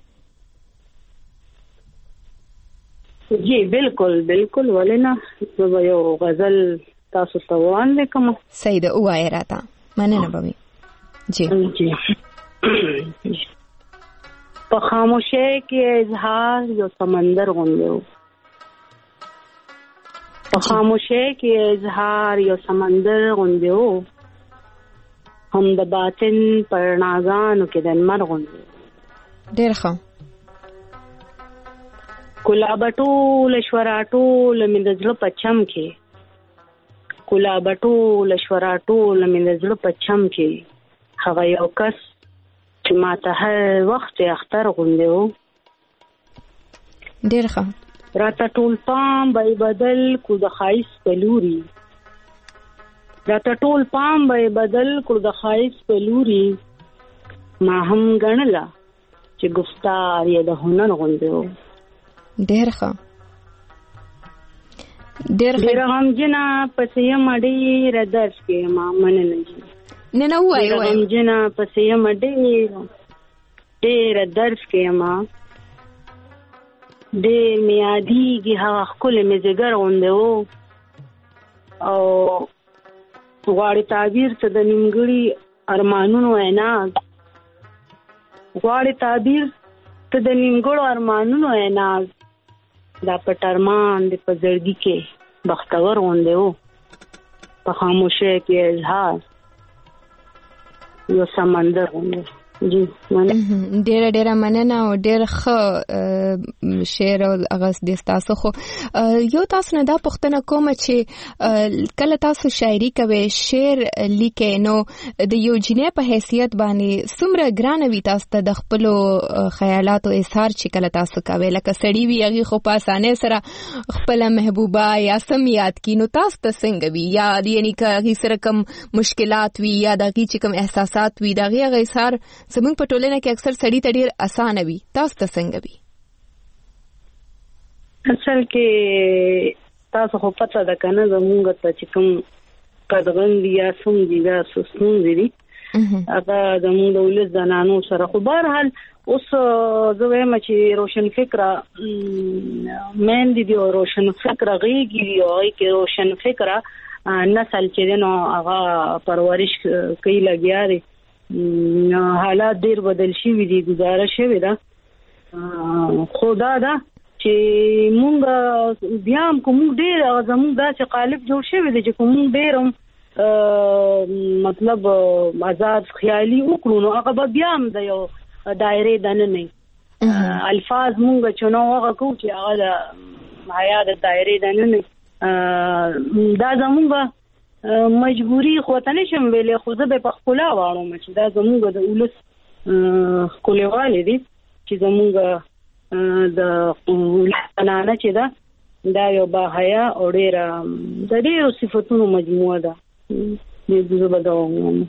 جی بالکل ولنا یو غزل تاسو ته وړاندې کوم. صحیح ده، وایي راته. مننه بوي. جی په خاموشۍ کې اظهار یو سمندر غوندې و. په خاموشۍ کې اظهار یو سمندر غوندې و. هم د باطن پرناګانو کې د لمر غوندې. ډېر ښه. ګلابه ټوله شوره ټوله مې د زړه په چم کې. ګلابه ټوله شوره ټوله مې د زړه په چم کې. هغه یو کس چې ماته هر وخت اختر غوندې و. ډېر ښه. راته ټول پام به بدل کو د ښایست په لوري. راته ټول پام به بدل کو د ښایست په لوري. ما هم ګڼله چې گفتار یې د هنر غوندې و. ډېر ښه. ډېر غمجنه پسې یم ډېره درس کې ما مننه جي. نه وایي غمجنه پسې یم ډېره درس کې ما. ډېر مې یادېږي هغه ښکلی مې ځګر غوندې و. او غواړي تعبیر ته د نیمګړي ارمانونو عناد. غواړي تعبیر ته د نیمګړو ارمانونو عناد. دا پټ ارمان د په زړګي کې بختور غوندې و. په خاموشۍ کې اظهار یو سمندر غوندې. جی ډېره مننه او ډېر ښه شعر او هغه د تاسو. خو یو تاسو نه دا پوښتنه کوم چې کله تاسو شاعري کوئ شعر لیکئ نو د یو جنې په حیثیت باندې څومره ګرانه وي تاسو ته د خپلو خیالاتو اظهار چې کله تاسو کوئ؟ لکه سړی وي هغې خو په اسانۍ سره خپله محبوبه یا سم یاد کړي، نو تاسو ته څنګه وي؟ یا یعنې که هغې سره کوم مشکلات وي یا د هغې چې کوم احساسات وي د هغې هغه اظهار زمونږ په ټولنه کې اکثر سړی ته ډېر اسانه وي، تاسو ته څنګه وي؟ اصل کې تاسو خو پته ده که نه زمونږ ته چې کوم قدغن دي یا سم دي دا ستونزې دي هغه زمونږ د ولس زنانو سره. خو بهرحال اوس زه وایم چې روشن فکره میندې دي او روشن فکره غېږې دي او هغې کې روشن فکره نسل چې دی نو هغه پرورش کوي لګیا دی. حالات ډیر بدل شوي دي، گزاره شوې ده. خو دا ده چې مونږ بیا هم که مونږ ډېر زمونږ داسې قالب جوړ شوی دی چې که مونږ ډېر هم مطلب آزاد خیالي وکړو نو هغه به بیا هم د یو دایرې دننه الفاظ مونږ چې نو هغه کوو چې هغه د حیا د دایرې دننه دا زمونږ مجبوری خو ته نشم ویلې، خو زه به په خپله واړم چې دا زمونږ د ولس ښکلېوالې دي چې زمونږ د زنانه چې ده دا یو باحیا او ډېره د ډېرو صفتونو مجموعه ده. زه به دا ووایم.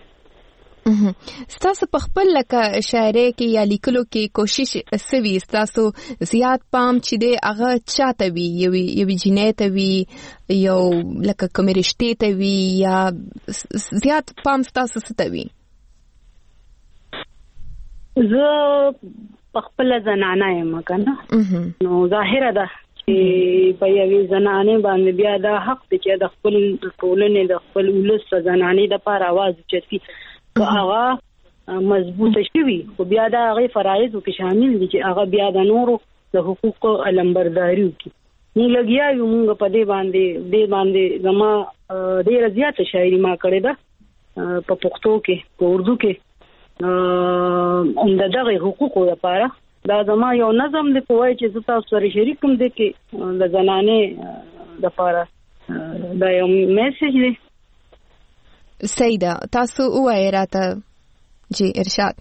ستاسو په خپل لکه شاعرۍ کې یا لیکلو کې کوشش سوي ستاسو زیات پام چې دی هغه چاته وي؟ یوې جنۍ ته وي، یو لکه کومې رشتې ته وي، یا زیات پام ستاسو څه ته وي؟ زه په خپله زنانه یم که نه نو ظاهره ده چې په یوې زنانې باندې بیا دا حق دی چې د خپل ټولنې د خپل ولس زنانې دپاره آواز اوچت کړي. که هغه مضبوطه شوي خو بیا د هغې فرایضو کې شامل دي چې هغه بیا د نورو د حقوقو علمبرداري وکړي. موږ لګیا یو مونږ په دې باندې زما ډېره زیاته شاعري ما کړې ده په پښتو کې په اردو کې د دغه حقوقو لپاره. دا زما یو نظم دی په وایي چې زه تاسو سره شریک کوم دی کې د زنانې لپاره دا یو میسج دی. صحیح ده. تاسو ووایئ راته. جی ارشاد.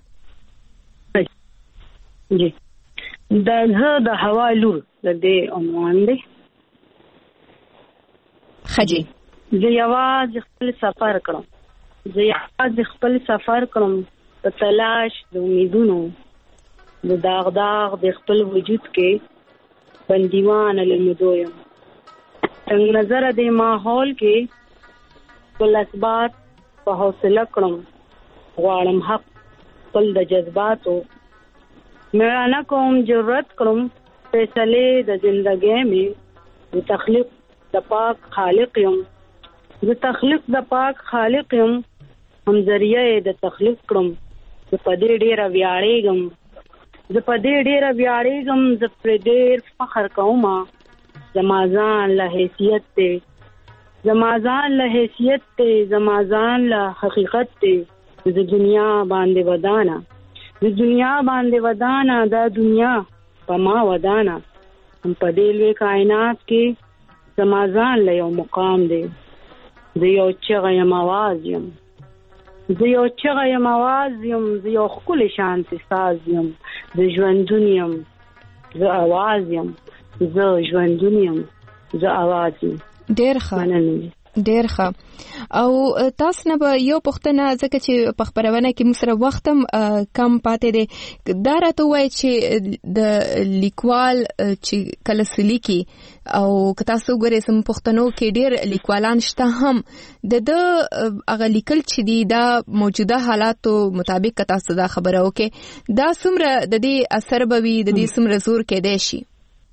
جی دا زه د هوا لور د دې عنوان دی. ښه جي. زه یوازې خپل سفر کړم زه یوازې خپل سفر کوم په تلاش د امیدونو د داغ د خپل وجود کې بندیوان لمدو یم څنګه نظر د ماحول کې خپل اسبات په حوصله کړم غواړم حق خپل د جذباتو میړانه کوم جرأت کړم فیصلې د زندګۍ مې د تخلیق د پاک خالق یم د تخلیق د پاک خالق یم هم ذریعہ د تخلیق کړم د پدې ډیره ویاړېږم زه په دې ډیره ویاړېږم زه پرې ډېر فخر کوم زما ځان له حیثیت دی زما ځان له حیثیت دی زما ځان له حقیقت دی د دنیا باندې ودانه د دنیا باندې ودانه دا دنیا په ما ودانه هم په دې لوی کائنات کې زما ځان له یو مقام دی زه یو چغه یم آواز یم زه یو چغه یم آواز یم زه یو ښکلی شانتې ساز یم زه ژوندون یم زه آواز یم زه ژوندون یم زه آواز یم. ډېر ښه ډېر ښه. او تاسو نه به یو پوښتنه ځکه چې په خپرونه کې موږ سره وخت هم کم پاتې دی دا راته ووایي چې د لیکوال چې کله څه لیکي او که تاسو وګورئ زموږ پښتنو کې ډېر لیکوالان شته هم د هغه لیکل چې دي دا موجوده حالاتو مطابق که تاسو دا خبره وکړئ دا څومره د دې اثر به وي د دې څومره زور کېدی شي؟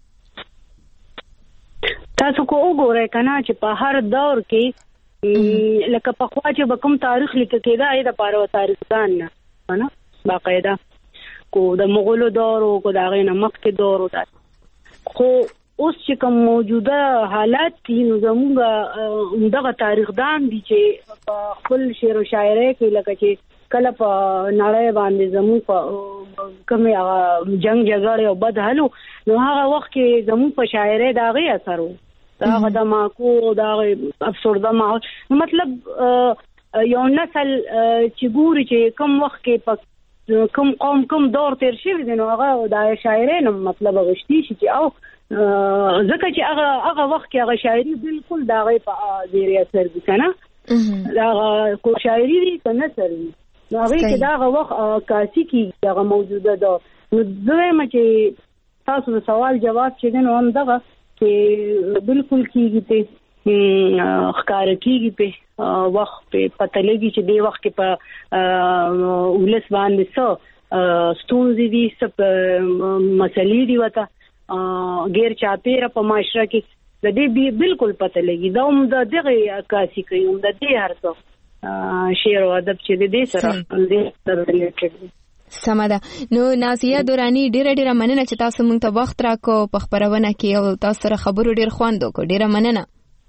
تاسو کو وګورئ کنه چې په هر دور کې لکه په خوا چې به کوم تاریخ لیکل کېده ای د پاره تاریخدان نه نه باقاعده کو د مغولو دور او کو د هغې نه مخکې دور او خو اوس چې کوم موجوده حالات دي نو زموږ دغه تاریخدان دي چې په خپل شعر و شاعرۍ کې لکه چې کله په نړۍ باندې زموږ په کومې هغه جنګ جګړې او بد حالو نو هغه وخت کې زموږ په شاعرۍ د هغې اثر و د هغه د ماکو د هغې افسرده ماحول مطلب یو نسل چې ګوري چې کوم وخت کې په کوم قوم کوم دور تیر شوی دی نو هغه د شاعرۍ نه مطلب غشتي شي چې او ځکه چې هغه وخت کې هغه شاعري بالکل د هغې په زیر اثر دي که نه د هغه کو شاعري دي که نثر وي نو هغې کې د هغه وخت عکاسي کېږي هغه موجوده ده نو زه وایم چې تاسو د سوال جواب چې دی نو هم دغه چې بالکل کېږي پې ښکاره کېږي پې وخت پې پته لګي چې دې وخت کې په ولس باندې څه ستونزې دي څه مسلې دي ورته غیر چاپېره په معاشره کې د دې بالکل پته لګي دا هم د دغې عکاسي کوي هم د دې هر څه شعر او ادب چې د دې سره ریلیټډ دي. سمه ده. نو نازیه دورانی ډیره مننه چې تاسو موږ ته وخت راکو په خپرونه کې او تاسو سره خبرو ډیر خوند وکړو. ډیره مننه.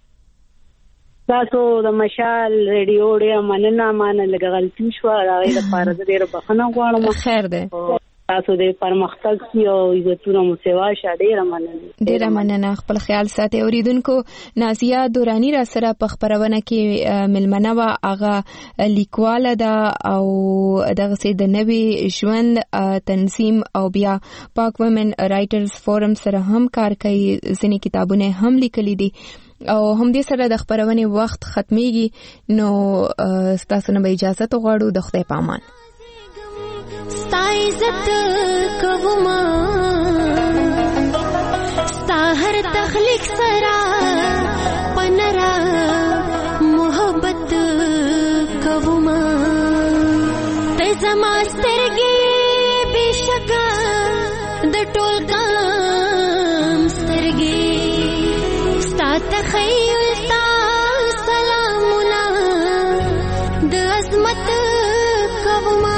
تاسو د مشال ریډیو ډیره مننه. مانه لږ غلطي شوه هغې لپاره زه ډیره بخښنه غواړم. خیر دی. تاسو د پرمختګ او عزتونو مو سوا شه. ډیره مننه. خپل خیال ساتئ. اوریدونکو نازیه دورانی را سره په خپرونه کې ملمنه وه. هغه لیکواله ده او دغسې د نوي ژوند تنظیم او بیا پاک ومن رایټرز فورم سره هم کار کوي. ځینې کتابونه هم لیکلي دي او همدې سره د خپرونې وخت ختمیږي نو ستاسو نه به اجازه غواړو. د خدای په امان. ستا عزت کوما ستا هر تخلیق سرا پنرا محبت کوما ته زما سترګې بشکا د ټول کام سترګې ستا تخیل تا سلامونه د عظمت کوما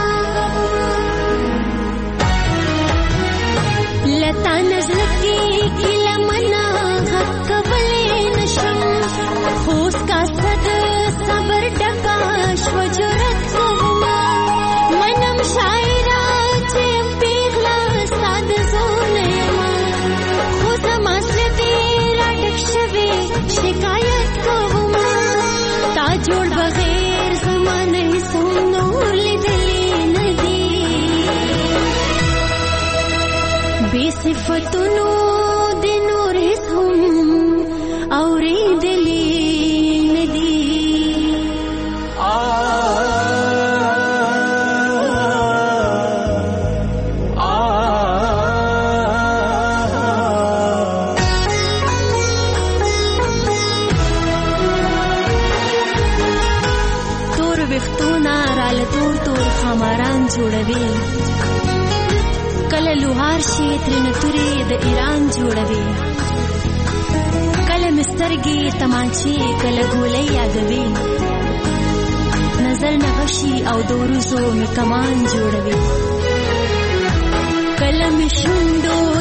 لتا نزل کی لمنا حق بلے نشم خوش کا صد صبر ڈکا شجرت کوما منم شاعرہ چیم پیغلا ساد زونیما خود ماسلوی راٹک شوی شکایت کوما تا جوڑ بغیر زمانے سونو لیدلی ندی بے صفتونو د نور هم اوریدلی ندی دښتونه راله تور تور خماران جوړوي کله لوهار شي ترنه تورې د ایران جوړوي کله مسترګې تمانچې کله ګولۍ یادوي نظر نغشي او د وروزو مې کمان جوړوي کله مې شونډو